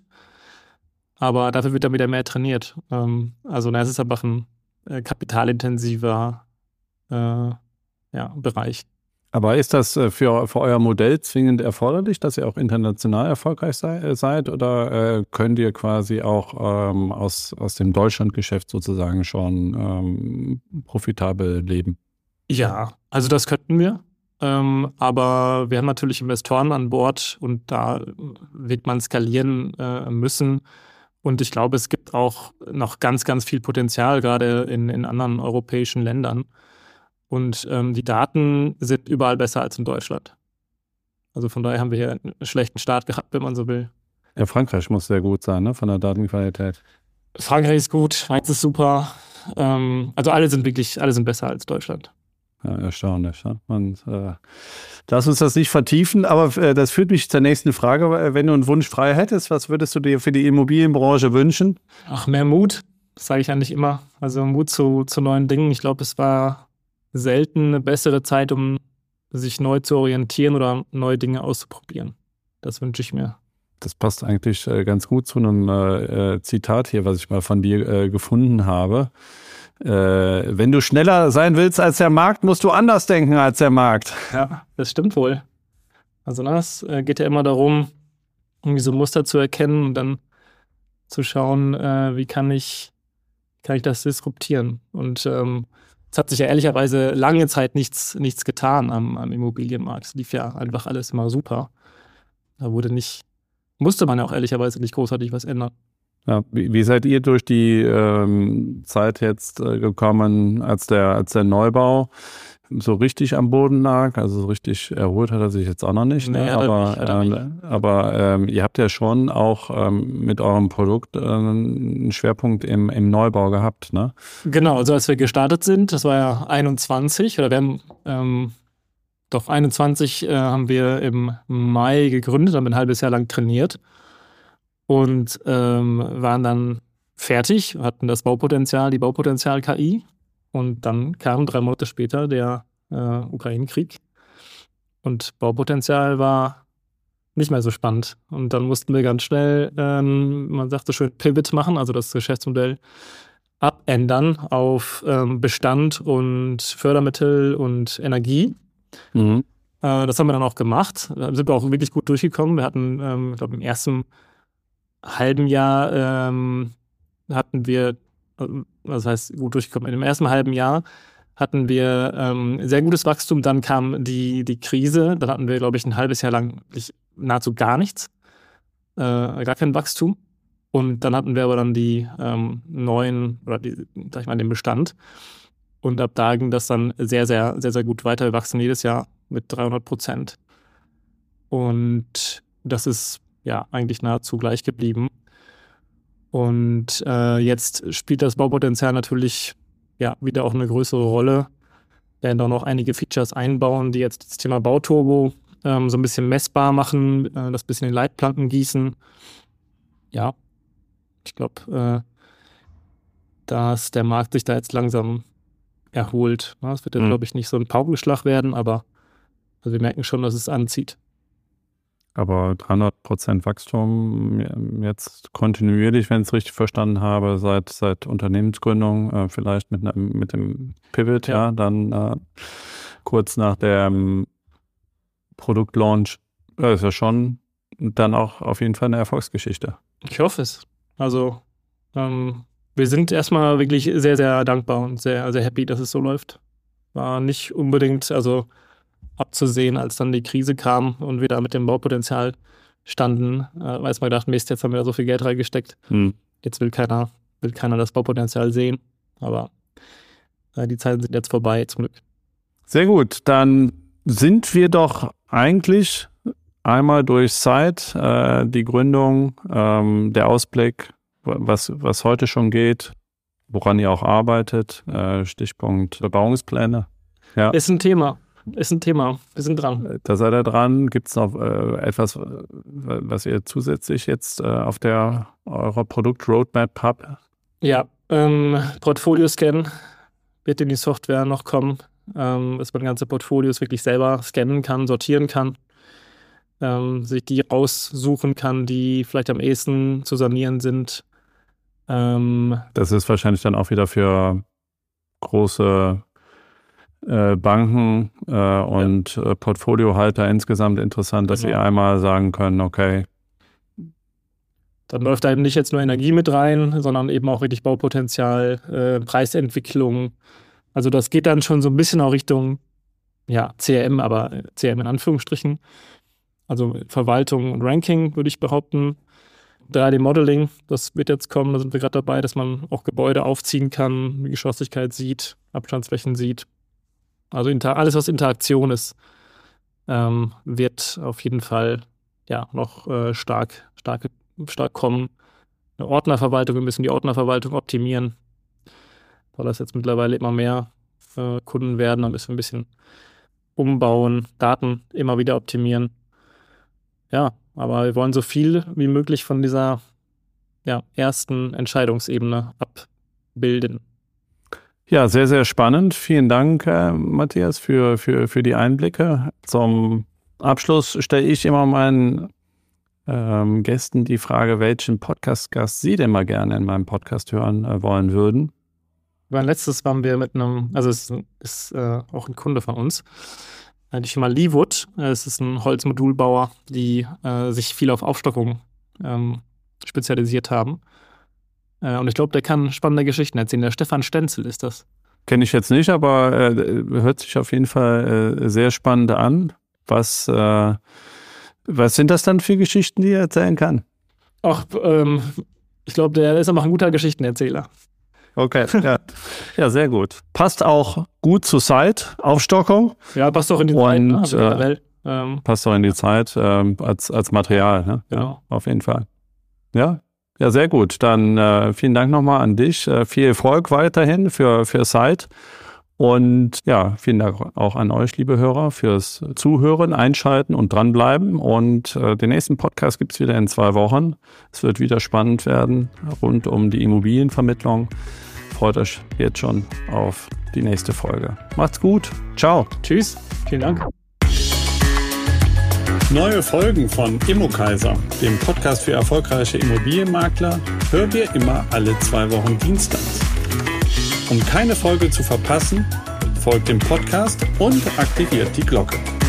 Speaker 1: Aber dafür wird dann wieder mehr trainiert. Ähm, also na, es ist einfach ein äh, kapitalintensiver äh, ja, Bereich.
Speaker 2: Aber ist das äh, für, für euer Modell zwingend erforderlich, dass ihr auch international erfolgreich sei, äh, seid? Oder äh, könnt ihr quasi auch ähm, aus, aus dem Deutschlandgeschäft sozusagen schon ähm, profitabel leben?
Speaker 1: Ja, also das könnten wir. Ähm, aber wir haben natürlich Investoren an Bord und da wird man skalieren äh, müssen. Und ich glaube, es gibt auch noch ganz, ganz viel Potenzial, gerade in, in anderen europäischen Ländern. Und ähm, die Daten sind überall besser als in Deutschland. Also von daher haben wir hier einen schlechten Start gehabt, wenn man so will.
Speaker 2: Ja, Frankreich muss sehr gut sein, ne, von der Datenqualität.
Speaker 1: Frankreich ist gut, Schweiz ist super. Ähm, also alle sind wirklich, alle sind besser als Deutschland.
Speaker 2: Ja, erstaunlich. Ne? Und äh, lass uns das nicht vertiefen, aber äh, das führt mich zur nächsten Frage. Wenn du einen Wunsch frei hättest, was würdest du dir für die Immobilienbranche wünschen?
Speaker 1: Ach, mehr Mut, das sage ich eigentlich immer. Also Mut zu, zu neuen Dingen. Ich glaube, es war selten eine bessere Zeit, um sich neu zu orientieren oder neue Dinge auszuprobieren. Das wünsche ich mir.
Speaker 2: Das passt eigentlich äh, ganz gut zu einem äh, Zitat hier, was ich mal von dir äh, gefunden habe. Äh, wenn du schneller sein willst als der Markt, musst du anders denken als der Markt.
Speaker 1: Ja, das stimmt wohl. Also es äh, geht ja immer darum, irgendwie so Muster zu erkennen und dann zu schauen, äh, wie kann ich, kann ich das disruptieren. Und ähm, es hat sich ja ehrlicherweise lange Zeit nichts, nichts getan am, am Immobilienmarkt. Es lief ja einfach alles immer super. Da wurde nicht, musste man ja auch ehrlicherweise nicht großartig was ändern.
Speaker 2: Ja, wie, wie seid ihr durch die ähm, Zeit jetzt äh, gekommen, als der, als der Neubau so richtig am Boden lag? Also so richtig erholt hat er sich jetzt auch noch nicht. Ne?
Speaker 1: Nee,
Speaker 2: aber
Speaker 1: nicht,
Speaker 2: ähm,
Speaker 1: nicht.
Speaker 2: aber ähm, ihr habt ja schon auch ähm, mit eurem Produkt äh, einen Schwerpunkt im, im Neubau gehabt, ne?
Speaker 1: Genau, also als wir gestartet sind, das war ja einundzwanzig, oder wir haben ähm, doch einundzwanzig äh, haben wir im Mai gegründet, haben ein halbes Jahr lang trainiert. Und ähm, waren dann fertig, hatten das Baupotenzial, die Baupotenzial-K I. Und dann kam drei Monate später der äh, Ukraine-Krieg. Und Baupotenzial war nicht mehr so spannend. Und dann mussten wir ganz schnell, ähm, man sagt so schön, Pivot machen, also das Geschäftsmodell abändern auf ähm, Bestand und Fördermittel und Energie.
Speaker 2: Mhm.
Speaker 1: Äh, das haben wir dann auch gemacht. Da sind wir auch wirklich gut durchgekommen. Wir hatten, ähm, ich glaube, im ersten halben Jahr ähm, hatten wir, was heißt gut durchgekommen, im ersten halben Jahr hatten wir ähm, sehr gutes Wachstum. Dann kam die, die Krise. Dann hatten wir, glaube ich, ein halbes Jahr lang nahezu gar nichts, äh, gar kein Wachstum. Und dann hatten wir aber dann die ähm, neuen, oder die, sag ich mal, den Bestand. Und ab da ging das dann sehr, sehr, sehr, sehr gut weiter. Wir wachsen jedes Jahr mit dreihundert Prozent. Und das ist ja eigentlich nahezu gleich geblieben. Und äh, jetzt spielt das Baupotenzial natürlich ja wieder auch eine größere Rolle. Wir werden auch noch einige Features einbauen, die jetzt das Thema Bauturbo ähm, so ein bisschen messbar machen, äh, das bisschen in Leitplanken gießen. Ja, ich glaube, äh, dass der Markt sich da jetzt langsam erholt. Es wird jetzt, mhm. glaube ich, nicht so ein Paukenschlag werden, aber also wir merken schon, dass es anzieht.
Speaker 2: Aber dreihundert Prozent Wachstum jetzt kontinuierlich, wenn ich es richtig verstanden habe, seit, seit Unternehmensgründung, äh, vielleicht mit, einem, mit dem Pivot, ja, ja dann äh, kurz nach dem Produktlaunch, äh, ist ja schon dann auch auf jeden Fall eine Erfolgsgeschichte.
Speaker 1: Ich hoffe es. Also ähm, wir sind erstmal wirklich sehr, sehr dankbar und sehr, sehr happy, dass es so läuft. War nicht unbedingt, also abzusehen, als dann die Krise kam und wir da mit dem Baupotenzial standen, äh, weiß man gedacht, Mist, jetzt haben wir da so viel Geld reingesteckt. Hm. Jetzt will keiner, will keiner das Baupotenzial sehen. Aber äh, die Zeiten sind jetzt vorbei, zum Glück.
Speaker 2: Sehr gut, dann sind wir doch eigentlich einmal durch Site, äh, die Gründung, ähm, der Ausblick, was, was heute schon geht, woran ihr auch arbeitet, äh, Stichpunkt Bebauungspläne. Ja.
Speaker 1: Ist ein Thema. Ist ein Thema. Wir sind dran.
Speaker 2: Da seid ihr dran. Gibt es noch äh, etwas, was ihr zusätzlich jetzt äh, auf der eurer Produkt-Roadmap habt?
Speaker 1: Ja, ähm, Portfolio-Scan wird in die Software noch kommen, ähm, dass man ganze Portfolios wirklich selber scannen kann, sortieren kann, ähm, sich die raussuchen kann, die vielleicht am ehesten zu sanieren sind. Ähm,
Speaker 2: das ist wahrscheinlich dann auch wieder für große Äh, Banken äh, und ja. äh, Portfoliohalter insgesamt interessant, dass genau. sie einmal sagen können, okay.
Speaker 1: Dann läuft da eben nicht jetzt nur Energie mit rein, sondern eben auch richtig Baupotenzial, äh, Preisentwicklung. Also das geht dann schon so ein bisschen auch Richtung ja, C R M, aber C R M in Anführungsstrichen. Also Verwaltung und Ranking, würde ich behaupten. drei D-Modeling, das wird jetzt kommen, da sind wir gerade dabei, dass man auch Gebäude aufziehen kann, die Geschosslichkeit sieht, Abstandsflächen sieht. Also alles, was Interaktion ist, ähm, wird auf jeden Fall ja, noch äh, stark, stark, stark kommen. Eine Ordnerverwaltung, wir müssen die Ordnerverwaltung optimieren. Weil das jetzt mittlerweile immer mehr äh, Kunden werden, dann müssen wir ein bisschen umbauen, Daten immer wieder optimieren. Ja, aber wir wollen so viel wie möglich von dieser ja, ersten Entscheidungsebene abbilden.
Speaker 2: Ja, sehr, sehr spannend. Vielen Dank, äh, Matthias, für, für, für die Einblicke. Zum Abschluss stelle ich immer meinen ähm, Gästen die Frage, welchen Podcast-Gast sie denn mal gerne in meinem Podcast hören äh, wollen würden.
Speaker 1: Beim letztes waren wir mit einem, also es ist, ist äh, auch ein Kunde von uns, die Firma Leewood. Es ist ein Holzmodulbauer, die äh, sich viel auf Aufstockung ähm, spezialisiert haben. Und ich glaube, der kann spannende Geschichten erzählen. Der Stefan Stenzel ist das.
Speaker 2: Kenne ich jetzt nicht, aber äh, hört sich auf jeden Fall äh, sehr spannend an. Was, äh, was sind das dann für Geschichten, die er erzählen kann?
Speaker 1: Ach, ähm, ich glaube, der ist einfach ein guter Geschichtenerzähler.
Speaker 2: Okay, ja. Ja, sehr gut. Passt auch gut zur Site, Aufstockung.
Speaker 1: Ja, passt auch in die
Speaker 2: Und,
Speaker 1: Zeit. Ne? Also
Speaker 2: äh, passt auch in die Zeit äh, als, als Material. Ne?
Speaker 1: Genau.
Speaker 2: Ja, auf jeden Fall. Ja. Ja, sehr gut. Dann äh, vielen Dank nochmal an dich. Äh, viel Erfolg weiterhin für, für Site. Und ja, vielen Dank auch an euch, liebe Hörer, fürs Zuhören, Einschalten und dranbleiben. Und äh, den nächsten Podcast gibt es wieder in zwei Wochen. Es wird wieder spannend werden rund um die Immobilienvermittlung. Freut euch jetzt schon auf die nächste Folge. Macht's gut. Ciao.
Speaker 1: Tschüss. Vielen Dank.
Speaker 3: Neue Folgen von ImmoKaiser, dem Podcast für erfolgreiche Immobilienmakler, hört ihr immer alle zwei Wochen dienstags. Um keine Folge zu verpassen, folgt dem Podcast und aktiviert die Glocke.